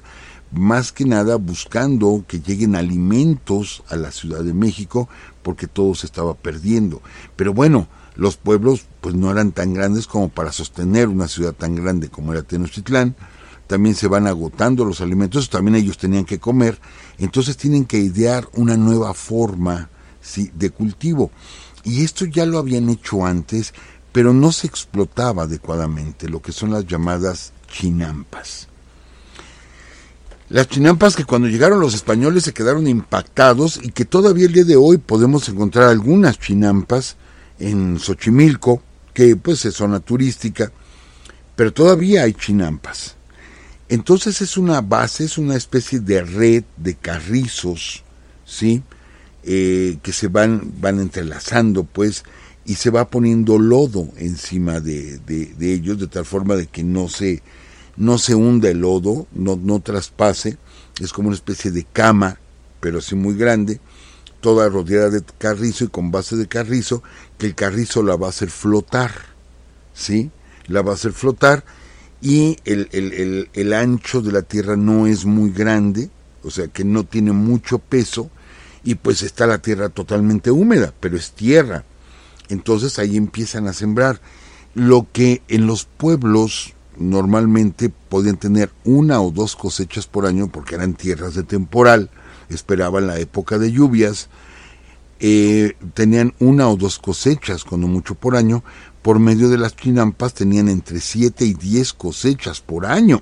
más que nada buscando que lleguen alimentos a la Ciudad de México, porque todo se estaba perdiendo. Pero bueno, los pueblos pues no eran tan grandes como para sostener una ciudad tan grande como era Tenochtitlán. También se van agotando los alimentos, también ellos tenían que comer, entonces tienen que idear una nueva forma, ¿sí?, de cultivo. Y esto ya lo habían hecho antes, pero no se explotaba adecuadamente, lo que son las llamadas chinampas. Las chinampas que cuando llegaron los españoles se quedaron impactados, y que todavía el día de hoy podemos encontrar algunas chinampas en Xochimilco, que pues es zona turística, pero todavía hay chinampas. Entonces es una base, es una especie de red de carrizos, ¿sí?, que se van entrelazando, pues, y se va poniendo lodo encima de ellos, de tal forma de que no se hunda el lodo, no traspase. Es como una especie de cama, pero así muy grande, toda rodeada de carrizo y con base de carrizo, que el carrizo la va a hacer flotar, ¿sí? La va a hacer flotar, y el ancho de la tierra no es muy grande, o sea que no tiene mucho peso, y pues está la tierra totalmente húmeda, pero es tierra. Entonces ahí empiezan a sembrar. Lo que en los pueblos normalmente podían tener 1 o 2 cosechas por año, porque eran tierras de temporal, esperaban la época de lluvias, tenían 1 o 2 cosechas, cuando mucho por año. Por medio de las chinampas tenían entre 7 y 10 cosechas por año.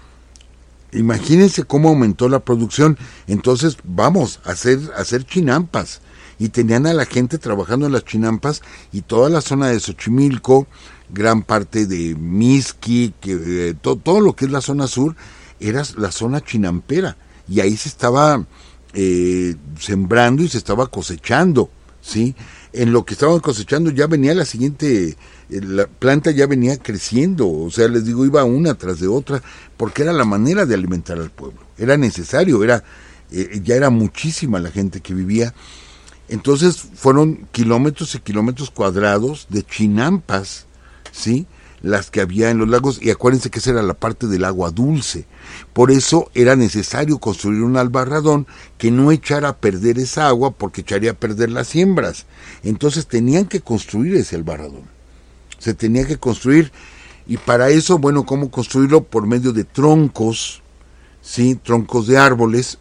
Imagínense cómo aumentó la producción. Entonces vamos a hacer chinampas, y tenían a la gente trabajando en las chinampas, y toda la zona de Xochimilco, gran parte de Mixquic, todo lo que es la zona sur era la zona chinampera, y ahí se estaba sembrando y se estaba cosechando, ¿sí? En lo que estaban cosechando ya venía la siguiente, la planta ya venía creciendo, o sea, les digo, iba una tras de otra, porque era la manera de alimentar al pueblo, era necesario, ya era muchísima la gente que vivía. Entonces fueron kilómetros y kilómetros cuadrados de chinampas, ¿sí?, las que había en los lagos, y acuérdense que esa era la parte del agua dulce. Por eso era necesario construir un albarradón que no echara a perder esa agua, porque echaría a perder las siembras. Entonces tenían que construir ese albarradón, se tenía que construir, y para eso, bueno, ¿cómo construirlo? Por medio de troncos, ¿sí?, troncos de árboles,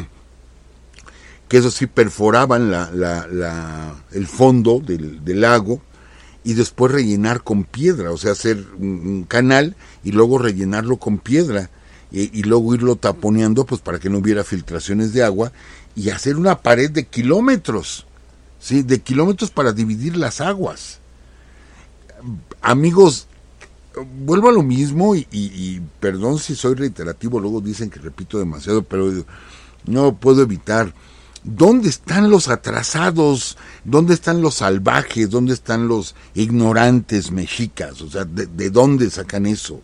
que eso sí perforaban el fondo del lago, y después rellenar con piedra, o sea, hacer un canal y luego rellenarlo con piedra, y luego irlo taponeando, pues para que no hubiera filtraciones de agua, y hacer una pared de kilómetros, ¿sí?, de kilómetros para dividir las aguas. Amigos, vuelvo a lo mismo, y perdón si soy reiterativo, luego dicen que repito demasiado, pero no puedo evitar. ¿Dónde están los atrasados? ¿Dónde están los salvajes? ¿Dónde están los ignorantes mexicas? O sea, ¿de dónde sacan eso?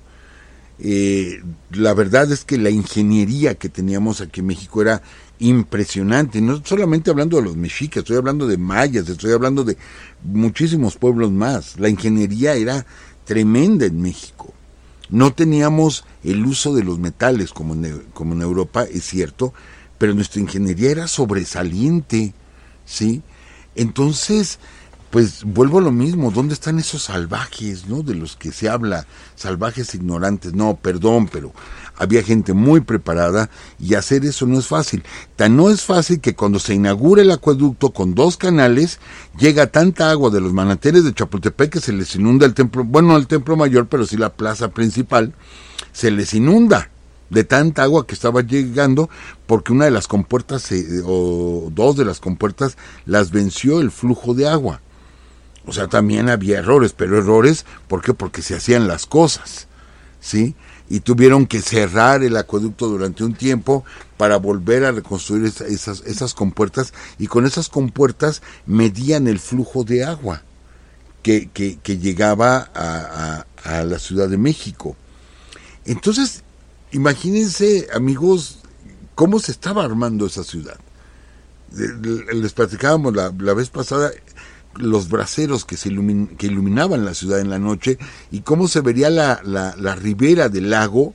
La verdad es que la ingeniería que teníamos aquí en México era impresionante. No solamente hablando de los mexicas, estoy hablando de mayas, estoy hablando de muchísimos pueblos más. La ingeniería era tremenda en México. No teníamos el uso de los metales como en Europa, es cierto, pero nuestra ingeniería era sobresaliente, ¿sí? Entonces, pues vuelvo a lo mismo, ¿dónde están esos salvajes, no?, de los que se habla, salvajes ignorantes? No, perdón, pero había gente muy preparada, y hacer eso no es fácil. Tan no es fácil que cuando se inaugura el acueducto con 2 canales, llega tanta agua de los manantiales de Chapultepec que se les inunda el templo, bueno, no el templo mayor, pero sí la plaza principal, se les inunda de tanta agua que estaba llegando, porque una de las compuertas, o 2 de las compuertas, las venció el flujo de agua. O sea, también había errores, pero errores, ¿por qué? Porque se hacían las cosas, ¿sí? Y tuvieron que cerrar el acueducto durante un tiempo para volver a reconstruir esas compuertas, y con esas compuertas medían el flujo de agua que llegaba a la Ciudad de México. Entonces, imagínense, amigos, cómo se estaba armando esa ciudad. Les platicábamos la vez pasada los braseros que iluminaban la ciudad en la noche, y cómo se vería la ribera del lago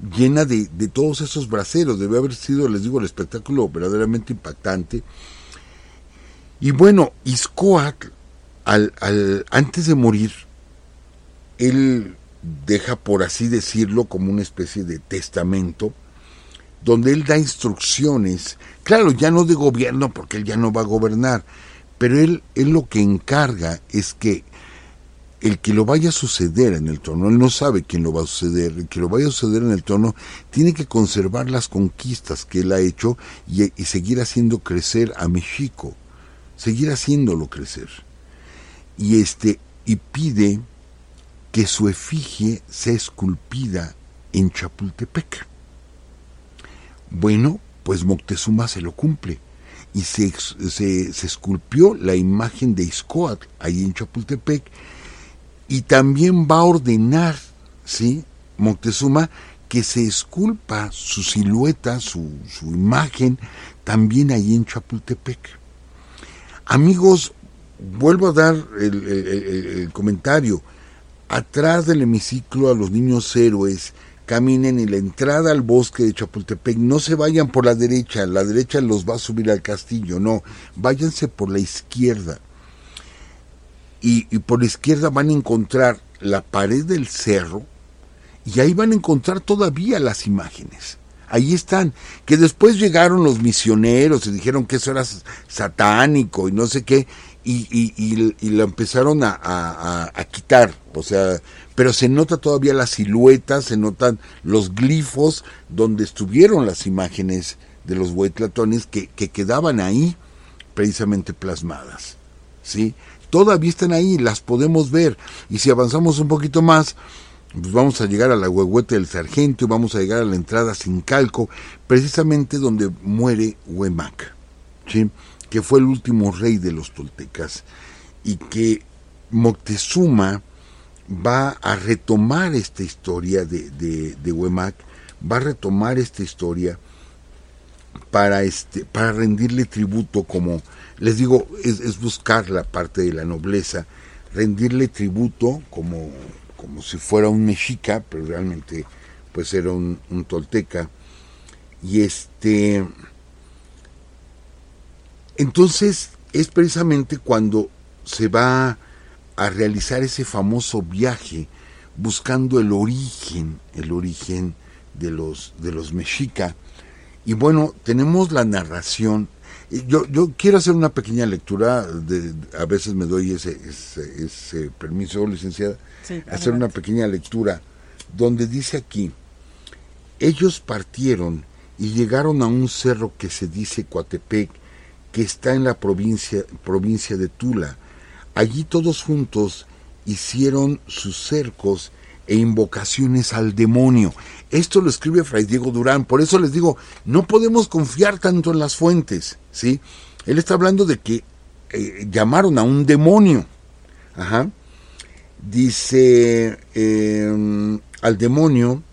llena de todos esos braseros. Debe haber sido, les digo, el espectáculo verdaderamente impactante. Y bueno, Ixcóatl, antes de morir, él deja, por así decirlo, como una especie de testamento, donde él da instrucciones, claro, ya no de gobierno, porque él ya no va a gobernar, pero él lo que encarga es que el que lo vaya a suceder en el trono, él no sabe quién lo va a suceder, el que lo vaya a suceder en el trono tiene que conservar las conquistas que él ha hecho y seguir haciendo crecer a México, seguir haciéndolo crecer. Y pide que su efigie sea esculpida en Chapultepec. Bueno, pues Moctezuma se lo cumple y se esculpió la imagen de Ixcóatl ahí en Chapultepec, y también va a ordenar, ¿sí?, Moctezuma, que se esculpa su silueta, su imagen, también ahí en Chapultepec. Amigos, vuelvo a dar el comentario. Atrás del hemiciclo a los niños héroes, caminen, y la entrada al bosque de Chapultepec, no se vayan por la derecha los va a subir al castillo, no, váyanse por la izquierda. Y por la izquierda van a encontrar la pared del cerro, y ahí van a encontrar todavía las imágenes. Ahí están, que después llegaron los misioneros y dijeron que eso era satánico y no sé qué, y lo empezaron a quitar, o sea, pero se nota todavía la silueta, se notan los glifos donde estuvieron las imágenes de los huehuetlatones que quedaban ahí precisamente plasmadas, ¿sí? Todavía están ahí, las podemos ver, y si avanzamos un poquito más, pues vamos a llegar a la Huehuete del Sargento y vamos a llegar a la entrada Zincalco, precisamente donde muere Huemac, ¿sí?, que fue el último rey de los toltecas, y que Moctezuma va a retomar esta historia de Huemac, va a retomar esta historia para rendirle tributo, como les digo, es buscar la parte de la nobleza, rendirle tributo como si fuera un mexica, pero realmente pues era un tolteca. Y entonces es precisamente cuando se va a realizar ese famoso viaje buscando el origen de los mexica. Y bueno, tenemos la narración. Yo quiero hacer una pequeña lectura, a veces me doy ese permiso, licenciada, sí, hacer una pequeña lectura, donde dice aquí: ellos partieron y llegaron a un cerro que se dice Coatepec, que está en la provincia de Tula. Allí todos juntos hicieron sus cercos e invocaciones al demonio. Esto lo escribe Fray Diego Durán, por eso les digo, no podemos confiar tanto en las fuentes, ¿sí? Él está hablando de que llamaron a un demonio. Ajá. Dice, al demonio,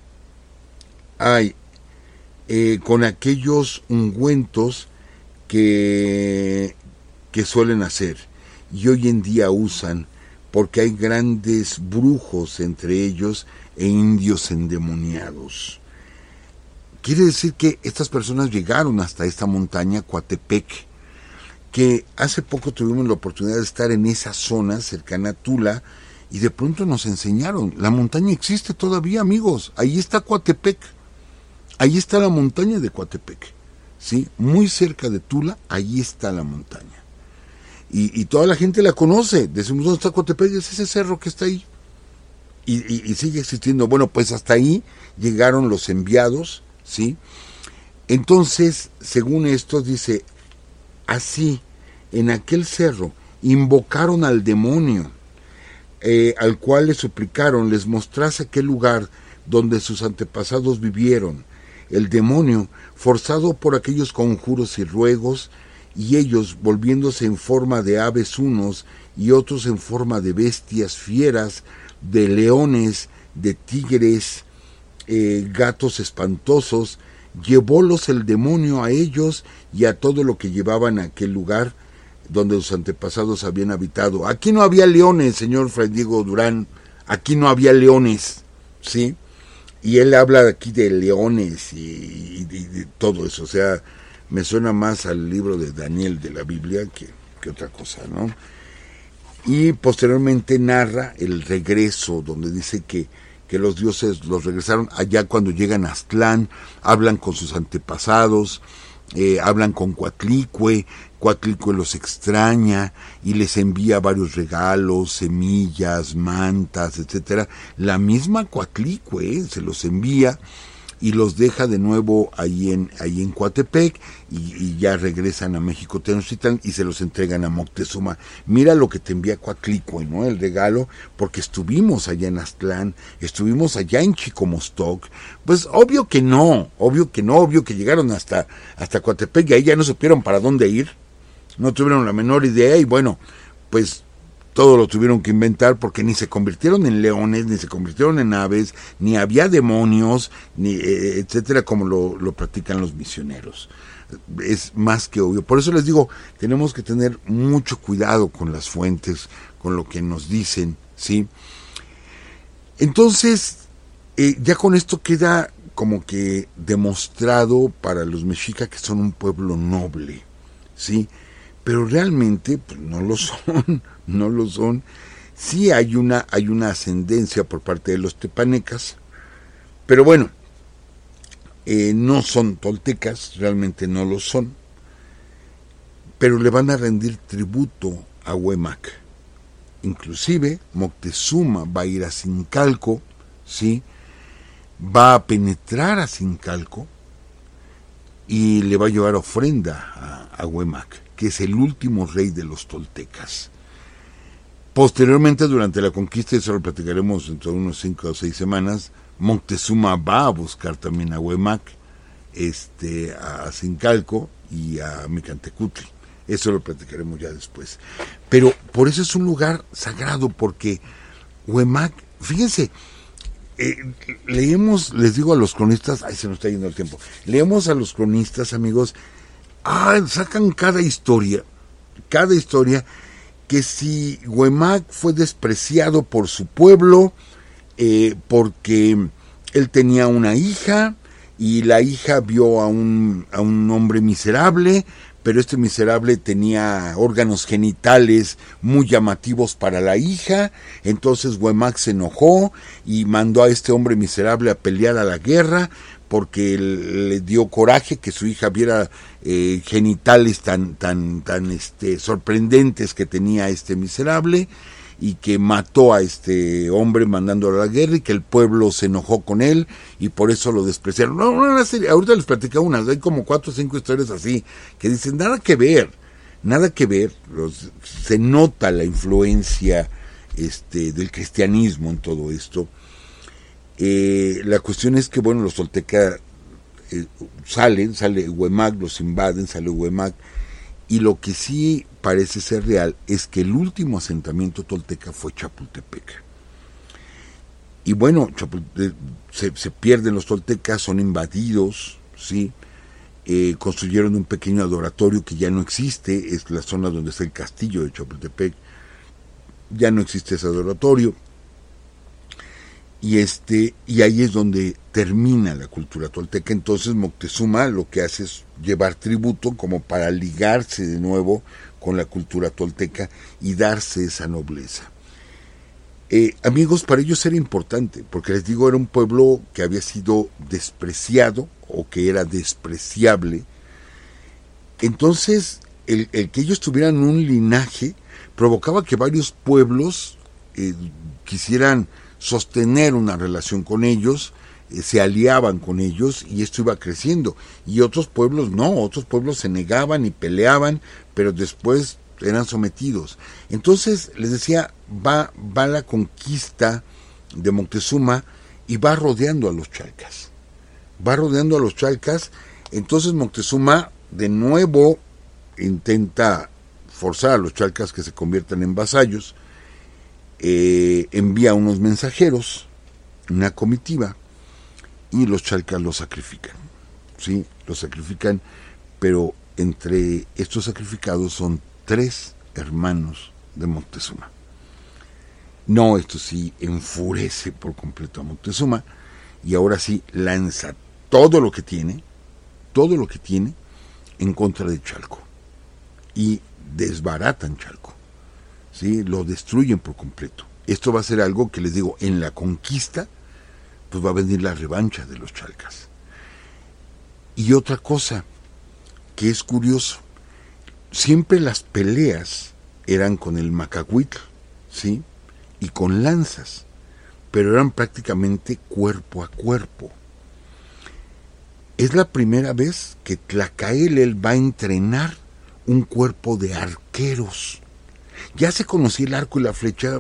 con aquellos ungüentos que suelen hacer y hoy en día usan, porque hay grandes brujos entre ellos e indios endemoniados. Quiere decir que estas personas llegaron hasta esta montaña, Coatepec, que hace poco tuvimos la oportunidad de estar en esa zona cercana a Tula, y de pronto nos enseñaron, la montaña existe todavía, amigos, ahí está Coatepec, ahí está la montaña de Coatepec, ¿sí? Muy cerca de Tula, ahí está la montaña. Y toda la gente la conoce, decimos, ¿dónde está Coatepec? Es ese cerro que está ahí. Y sigue existiendo. Bueno, pues hasta ahí llegaron los enviados, ¿sí? Entonces, según esto, dice, así, en aquel cerro, invocaron al demonio, al cual le suplicaron, les mostrase aquel lugar donde sus antepasados vivieron. El demonio, forzado por aquellos conjuros y ruegos, y ellos volviéndose en forma de aves unos y otros en forma de bestias fieras, de leones, de tigres, gatos espantosos, llevólos el demonio a ellos y a todo lo que llevaban a aquel lugar donde sus antepasados habían habitado. Aquí no había leones, señor Fray Diego Durán, aquí no había leones, ¿sí? y él habla aquí de leones y de todo eso, o sea, me suena más al libro de Daniel de la Biblia que otra cosa, ¿no? Y posteriormente narra el regreso, donde dice que los dioses los regresaron allá cuando llegan a Aztlán, hablan con sus antepasados, hablan con Coatlicue los extraña y les envía varios regalos, semillas, mantas, etcétera. La misma Coatlicue se los envía y los deja de nuevo ahí en Coatepec y ya regresan a México Tenochtitlan y se los entregan a Moctezuma. Mira lo que te envía Coatlicue, ¿no? El regalo, porque estuvimos allá en Aztlán, estuvimos allá en Chicomostoc. Pues obvio que llegaron hasta Coatepec y ahí ya no supieron para dónde ir, no tuvieron la menor idea y bueno, pues todo lo tuvieron que inventar porque ni se convirtieron en leones, ni se convirtieron en aves, ni había demonios, ni etcétera, como lo practican los misioneros. Es más que obvio. Por eso les digo, tenemos que tener mucho cuidado con las fuentes, con lo que nos dicen, ¿sí? Entonces, ya con esto queda como que demostrado para los mexicas que son un pueblo noble, ¿sí? Pero realmente pues, no lo son. Sí hay una ascendencia por parte de los tepanecas, pero bueno, no son toltecas, realmente no lo son, pero le van a rendir tributo a Huemac. Inclusive Moctezuma va a ir a Zincalco, ¿sí? Va a penetrar a Zincalco y le va a llevar ofrenda a Huemac, que es el último rey de los toltecas. Posteriormente, durante la conquista, y eso lo platicaremos dentro de unos 5 o 6 semanas, Moctezuma va a buscar también a Huemac, a Zincalco y a Micantecutli. Eso lo platicaremos ya después. Pero por eso es un lugar sagrado, porque Huemac, fíjense, leemos, les digo a los cronistas, ay, se nos está yendo el tiempo, leemos a los cronistas, amigos, sacan cada historia, que si Huemac fue despreciado por su pueblo, porque él tenía una hija, y la hija vio a un hombre miserable, pero este miserable tenía órganos genitales muy llamativos para la hija, entonces Huemac se enojó y mandó a este hombre miserable a pelear a la guerra, porque le dio coraje que su hija viera genitales tan sorprendentes que tenía este miserable, y que mató a este hombre mandándolo a la guerra, y que el pueblo se enojó con él y por eso lo despreciaron. No, ahorita les platico unas, hay como 4 o 5 historias así que dicen nada que ver, se nota la influencia del cristianismo en todo esto. La cuestión es que bueno, los toltecas sale Huemac, los invaden, sale Huemac, y lo que sí parece ser real es que el último asentamiento tolteca fue Chapultepec. Y bueno, se pierden los toltecas, son invadidos, ¿sí? Construyeron un pequeño adoratorio que ya no existe, es la zona donde está el castillo de Chapultepec, ya no existe ese adoratorio. Y ahí es donde termina la cultura tolteca. Entonces Moctezuma lo que hace es llevar tributo como para ligarse de nuevo con la cultura tolteca y darse esa nobleza. Amigos, para ellos era importante, porque les digo, era un pueblo que había sido despreciado o que era despreciable. Entonces, el que ellos tuvieran un linaje provocaba que varios pueblos quisieran sostener una relación con ellos, se aliaban con ellos y esto iba creciendo. Y otros pueblos no, otros pueblos se negaban y peleaban, pero después eran sometidos. Entonces, les decía, va la conquista de Moctezuma y va rodeando a los chalcas. Entonces Moctezuma de nuevo intenta forzar a los chalcas que se conviertan en vasallos. Envía unos mensajeros, una comitiva, y los chalcas los sacrifican, ¿sí? Los sacrifican, pero entre estos sacrificados son 3 hermanos de Moctezuma. No, esto sí enfurece por completo a Moctezuma, y ahora sí lanza todo lo que tiene en contra de Chalco y desbaratan Chalco, ¿sí? Lo destruyen por completo. Esto va a ser algo que les digo, en la conquista pues va a venir la revancha de los chalcas. Y otra cosa que es curioso, siempre las peleas eran con el macahuitl, ¿sí? Y con lanzas, pero eran prácticamente cuerpo a cuerpo. Es la primera vez que Tlacaelel va a entrenar un cuerpo de arqueros. Ya se conocía el arco y la flecha,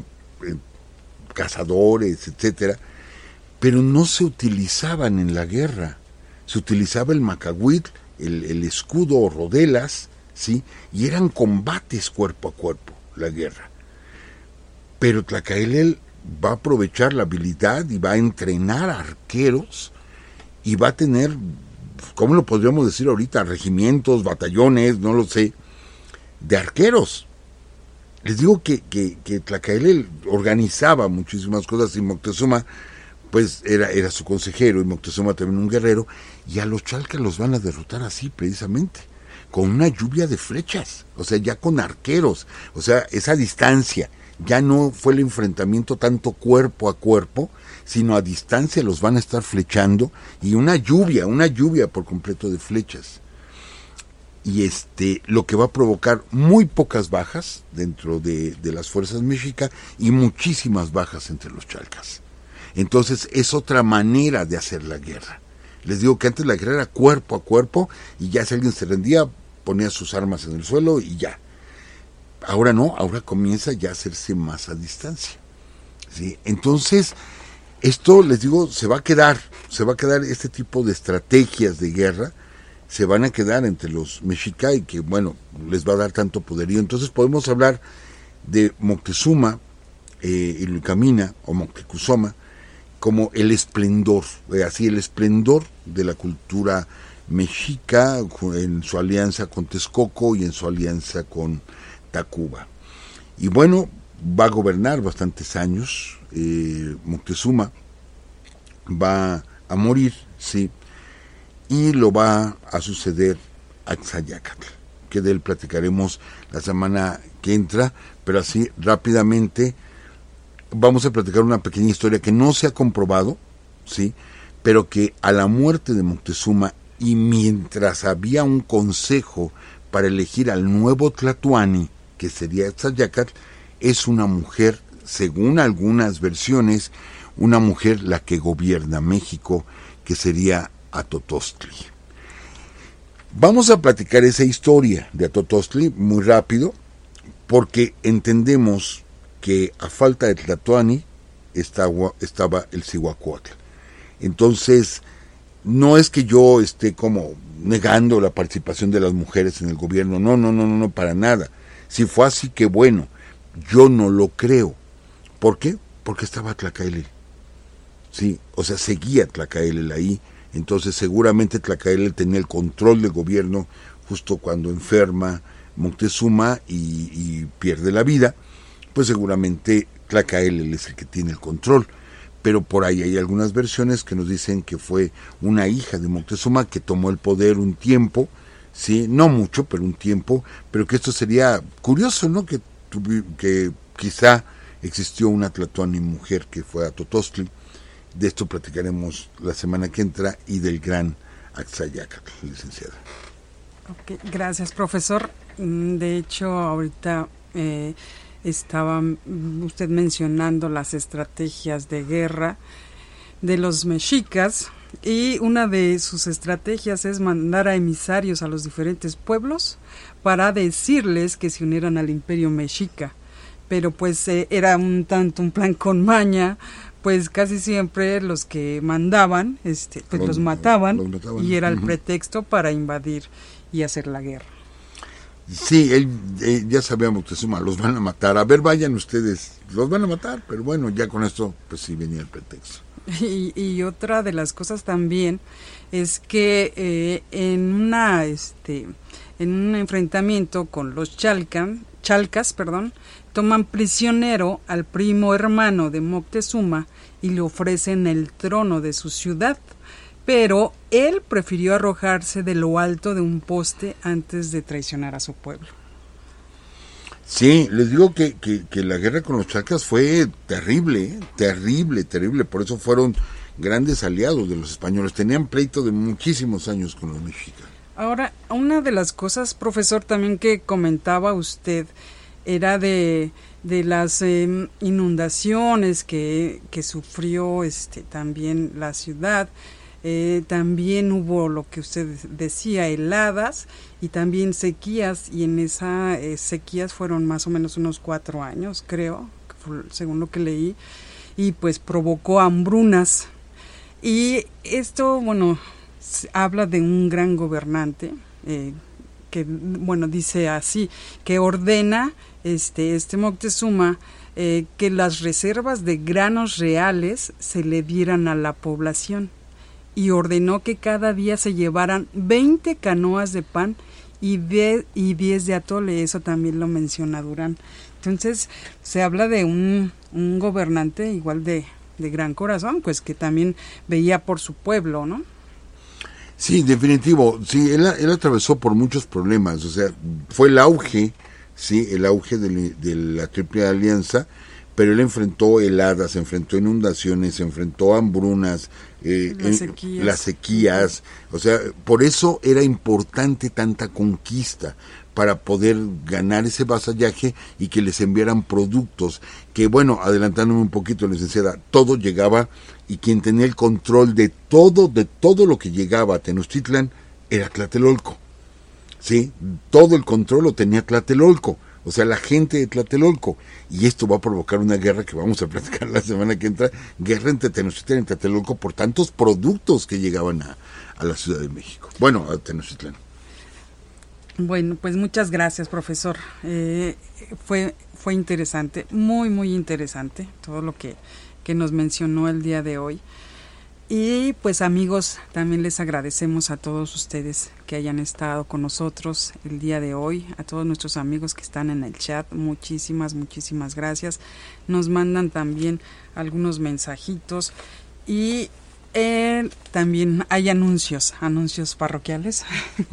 cazadores, etcétera, pero no se utilizaban en la guerra. Se utilizaba el macahuitl, el escudo o rodelas, ¿sí? Y eran combates cuerpo a cuerpo, la guerra. Pero Tlacaelel va a aprovechar la habilidad y va a entrenar arqueros y va a tener, ¿cómo lo podríamos decir ahorita? Regimientos, batallones, no lo sé, de arqueros. Les digo que Tlacaelel organizaba muchísimas cosas y Moctezuma pues era su consejero, y Moctezuma también un guerrero, y a los chalcas los van a derrotar así precisamente, con una lluvia de flechas, o sea, ya con arqueros, o sea, esa distancia, ya no fue el enfrentamiento tanto cuerpo a cuerpo, sino a distancia los van a estar flechando, y una lluvia por completo de flechas. Y lo que va a provocar muy pocas bajas dentro de las fuerzas mexicas y muchísimas bajas entre los chalcas. Entonces es otra manera de hacer la guerra. Les digo que antes la guerra era cuerpo a cuerpo y ya si alguien se rendía ponía sus armas en el suelo y ya. Ahora no, ahora comienza ya a hacerse más a distancia, ¿sí? Entonces esto, les digo, se va a quedar este tipo de estrategias de guerra, se van a quedar entre los mexicas y que, bueno, les va a dar tanto poderío. Entonces podemos hablar de Moctezuma y Illuicamina o Moctezuma como el esplendor, así el esplendor de la cultura mexica en su alianza con Texcoco y en su alianza con Tacuba. Y bueno, va a gobernar bastantes años. Moctezuma va a morir, sí, y lo va a suceder Axayácatl, que de él platicaremos la semana que entra, pero así rápidamente vamos a platicar una pequeña historia que no se ha comprobado, sí, pero que a la muerte de Moctezuma y mientras había un consejo para elegir al nuevo Tlatoani, que sería Axayácatl, es una mujer, según algunas versiones, una mujer la que gobierna México, que sería Atotoztli. Vamos a platicar esa historia de Atotoztli muy rápido, porque entendemos que a falta de Tlatoani estaba el Cihuacóatl. Entonces, no es que yo esté como negando la participación de las mujeres en el gobierno, no, para nada. Si fue así, que bueno, yo no lo creo. ¿Por qué? Porque estaba Tlacaelel. Sí, o sea, seguía Tlacaelel ahí, entonces seguramente Tlacaelel tenía el control del gobierno justo cuando enferma Moctezuma y pierde la vida, pues seguramente Tlacaelel es el que tiene el control. Pero por ahí hay algunas versiones que nos dicen que fue una hija de Moctezuma que tomó el poder un tiempo, sí, no mucho, pero un tiempo, pero que esto sería curioso, ¿no? Que quizá existió una Tlatoani mujer que fue Atotoztli. De esto platicaremos la semana que entra y del gran Axayácatl, licenciada. Okay, gracias, profesor. De hecho, ahorita estaba usted mencionando las estrategias de guerra de los mexicas y una de sus estrategias es mandar a emisarios a los diferentes pueblos para decirles que se unieran al imperio mexica. Pero pues era un plan con maña, pues casi siempre los que mandaban pues los mataban y era el pretexto para invadir y hacer la guerra. Sí, ya sabíamos Moctezuma, los van a matar. A ver, vayan ustedes, los van a matar, pero bueno, ya con esto, pues sí venía el pretexto. Y otra de las cosas también es que en un enfrentamiento con los chalcas, toman prisionero al primo hermano de Moctezuma y le ofrecen el trono de su ciudad, pero él prefirió arrojarse de lo alto de un poste antes de traicionar a su pueblo. Sí, les digo que la guerra con los chacas fue terrible, terrible, por eso fueron grandes aliados de los españoles, tenían pleito de muchísimos años con los mexicanos. Ahora, una de las cosas, profesor, también que comentaba usted, era de las inundaciones que sufrió también la ciudad. También hubo lo que usted decía, heladas y también sequías, y en esas sequías fueron más o menos unos 4 años, creo, según lo que leí, y pues provocó hambrunas. Y esto, bueno, habla de un gran gobernante que, bueno, dice así, que ordena Moctezuma que las reservas de granos reales se le dieran a la población, y ordenó que cada día se llevaran 20 canoas de pan y 10 de atole. Eso también lo menciona Durán. Entonces se habla de un gobernante igual de gran corazón, pues que también veía por su pueblo, ¿no? Sí, definitivo. Sí, él atravesó por muchos problemas. O sea, fue el auge, sí, el auge de la Triple Alianza, pero él enfrentó heladas, enfrentó inundaciones, enfrentó hambrunas, las sequías. O sea, por eso era importante tanta conquista, para poder ganar ese vasallaje y que les enviaran productos, que bueno, adelantándome un poquito, licenciada, todo llegaba, y quien tenía el control de todo lo que llegaba a Tenochtitlan era Tlatelolco, ¿sí? Todo el control lo tenía Tlatelolco, o sea, la gente de Tlatelolco, y esto va a provocar una guerra que vamos a platicar la semana que entra, guerra entre Tenochtitlan y Tlatelolco por tantos productos que llegaban a la Ciudad de México, bueno, a Tenochtitlan. Bueno, pues muchas gracias, profesor. Fue interesante, muy interesante todo lo que nos mencionó el día de hoy. Y pues amigos, también les agradecemos a todos ustedes que hayan estado con nosotros el día de hoy, a todos nuestros amigos que están en el chat, muchísimas gracias. Nos mandan también algunos mensajitos y también hay anuncios parroquiales.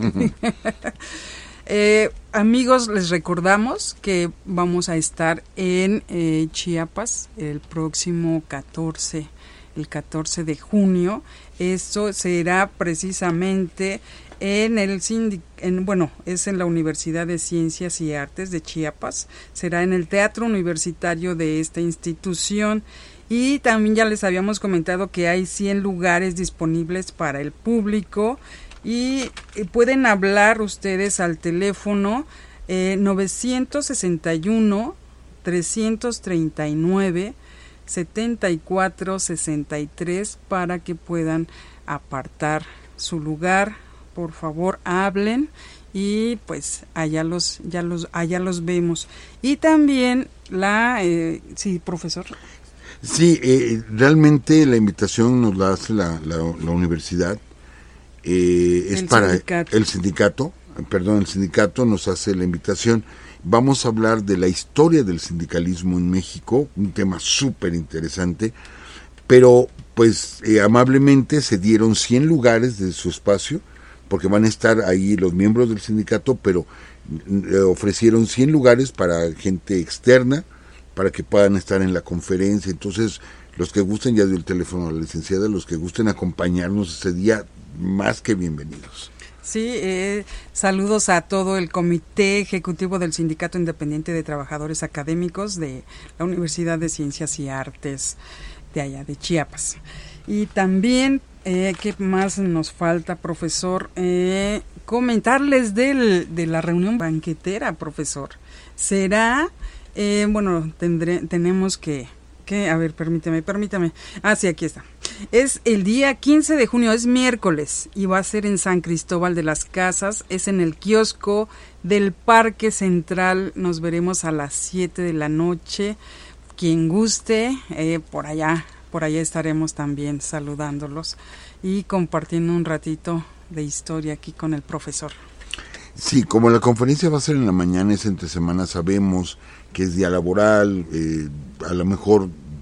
Amigos, les recordamos que vamos a estar en Chiapas el próximo 14 de junio. Esto será precisamente es en la Universidad de Ciencias y Artes de Chiapas. Será en el Teatro Universitario de esta institución. Y también ya les habíamos comentado que hay 100 lugares disponibles para el público, y pueden hablar ustedes al teléfono 961-339-7463 para que puedan apartar su lugar. Por favor, hablen y pues allá los vemos. Y también sí, profesor. Sí, realmente la invitación nos la hace la universidad, es para el sindicato nos hace la invitación. Vamos a hablar de la historia del sindicalismo en México, un tema súper interesante, pero pues amablemente se dieron 100 lugares de su espacio, porque van a estar ahí los miembros del sindicato, pero ofrecieron 100 lugares para gente externa, para que puedan estar en la conferencia. Entonces, los que gusten, ya dio el teléfono a la licenciada, los que gusten acompañarnos ese día, más que bienvenidos. Sí, saludos a todo el Comité Ejecutivo del Sindicato Independiente de Trabajadores Académicos de la Universidad de Ciencias y Artes de allá de Chiapas. Y también, ¿qué más nos falta, profesor? Comentarles de la reunión banquetera, profesor. Será... tenemos que a ver, permítame. Sí, aquí está. Es el día 15 de junio, es miércoles, y va a ser en San Cristóbal de las Casas, es en el kiosco del Parque Central. Nos veremos a las 7 de la noche. Quien guste, por allá estaremos también saludándolos y compartiendo un ratito de historia aquí con el profesor. Sí, como la conferencia va a ser en la mañana, es entre semana, sabemos que es día laboral, a lo mejor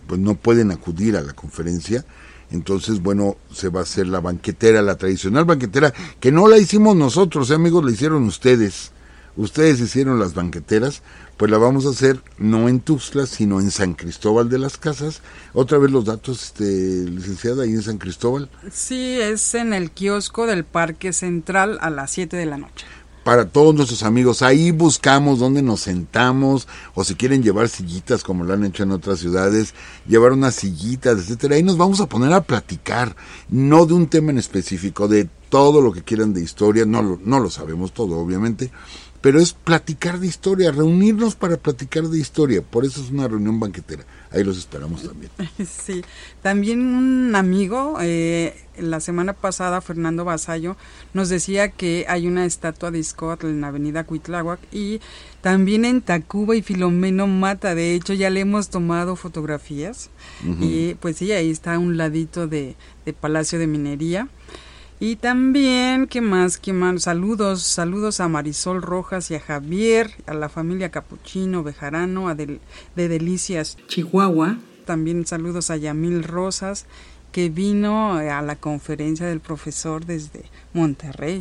pues no pueden acudir a la conferencia. Entonces, bueno, se va a hacer la banquetera, la tradicional banquetera, que no la hicimos nosotros, amigos, la hicieron ustedes. Ustedes hicieron las banqueteras, pues la vamos a hacer no en Tuxtla, sino en San Cristóbal de las Casas. Otra vez los datos, licenciada, ahí en San Cristóbal. Sí, es en el kiosco del Parque Central a las 7 de la noche. Para todos nuestros amigos, ahí buscamos dónde nos sentamos, o si quieren llevar sillitas como lo han hecho en otras ciudades, llevar unas sillitas, etcétera. Ahí nos vamos a poner a platicar, no de un tema en específico, de todo lo que quieran de historia, no lo sabemos todo, obviamente, pero es platicar de historia, reunirnos para platicar de historia, por eso es una reunión banquetera, ahí los esperamos también. Sí, también un amigo, la semana pasada, Fernando Vasallo, nos decía que hay una estatua de Xcóatl en la avenida Cuitláhuac y también en Tacuba y Filomeno Mata, de hecho ya le hemos tomado fotografías, y pues sí, ahí está a un ladito de Palacio de Minería. Y también, ¿qué más? Saludos a Marisol Rojas y a Javier, a la familia Capuchino, Bejarano, de Delicias, Chihuahua. También saludos a Yamil Rosas, que vino a la conferencia del profesor desde Monterrey.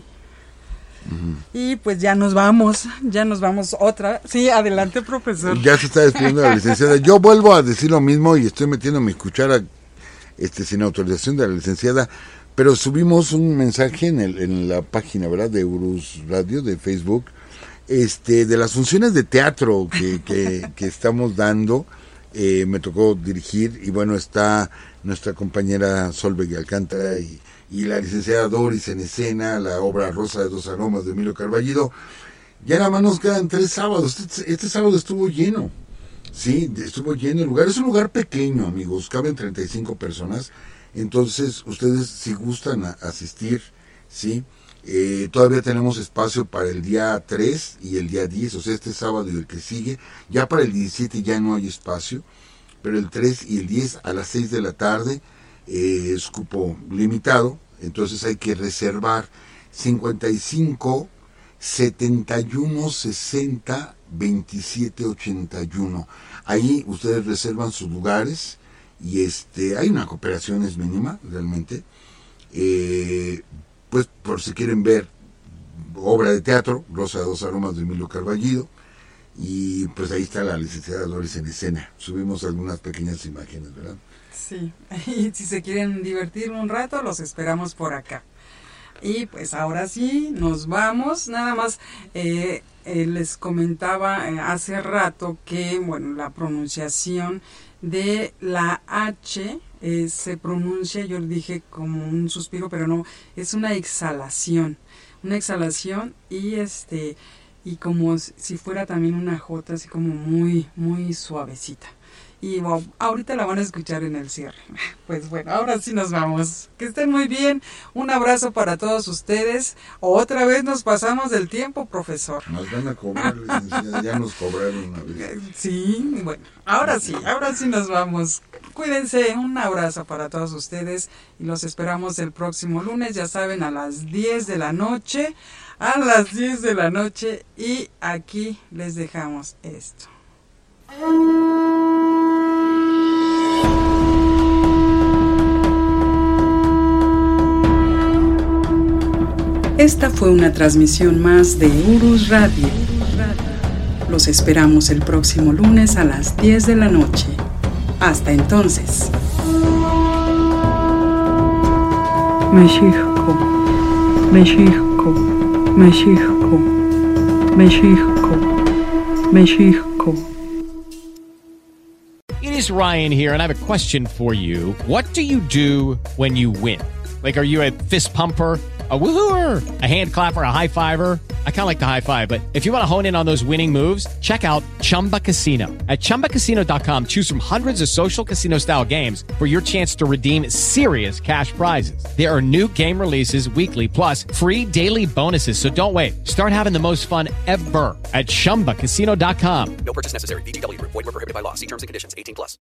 Y pues ya nos vamos otra. Sí, adelante, profesor. Ya se está despidiendo la licenciada. Yo vuelvo a decir lo mismo y estoy metiendo mi cuchara sin autorización de la licenciada. Pero subimos un mensaje en la página, ¿verdad?, de Urus Radio, de Facebook, de las funciones de teatro que estamos dando. Me tocó dirigir, y bueno, está nuestra compañera Solveig Alcántara y la licenciada Doris en escena, la obra Rosa de 2 Aromas de Emilio Carballido. Ya nada más nos quedan 3 sábados. Este sábado estuvo lleno. Sí, estuvo lleno el lugar. Es un lugar pequeño, amigos, caben 35 personas. Entonces, ustedes si gustan asistir, ¿sí? Todavía tenemos espacio para el día 3 y el día 10, o sea, este sábado y el que sigue. Ya para el 17 ya no hay espacio, pero el 3 y el 10 a las 6 de la tarde es cupo limitado, entonces hay que reservar 55 71 60 27 81. Ahí ustedes reservan sus lugares. Y hay una cooperación, es mínima realmente, pues por si quieren ver obra de teatro, Rosa de 2 Aromas de Emilio Carballido, y pues ahí está la licenciada Doris en escena. Subimos algunas pequeñas imágenes, ¿verdad? Sí, y si se quieren divertir un rato, los esperamos por acá. Y pues ahora sí, nos vamos. Nada más les comentaba hace rato que, bueno, la pronunciación de la H se pronuncia, yo dije como un suspiro, pero no, es una exhalación y como si fuera también una J, así como muy, muy suavecita. Y wow, ahorita la van a escuchar en el cierre. Pues bueno, ahora sí nos vamos. Que estén muy bien. Un abrazo para todos ustedes. Otra vez nos pasamos del tiempo, profesor. Nos van a cobrar, ya nos cobraron una vez. Sí, bueno, ahora sí nos vamos. Cuídense, un abrazo para todos ustedes y los esperamos el próximo lunes, ya saben, a las 10 de la noche. A las 10 de la noche y aquí les dejamos esto. Esta fue una transmisión más de Urus Radio. Los esperamos el próximo lunes a las 10 de la noche. Hasta entonces. México, México, México, México, México. It is Ryan here, and I have a question for you. What do you do when you win? Like, are you a fist pumper? A woohooer, a hand clapper, a high fiver. I kind of like the high five, but if you want to hone in on those winning moves, check out Chumba Casino. At ChumbaCasino.com, choose from hundreds of social casino style games for your chance to redeem serious cash prizes. There are new game releases weekly, plus free daily bonuses. So don't wait. Start having the most fun ever at ChumbaCasino.com. No purchase necessary. VGW Group. Void where prohibited by law. See terms and conditions. 18+.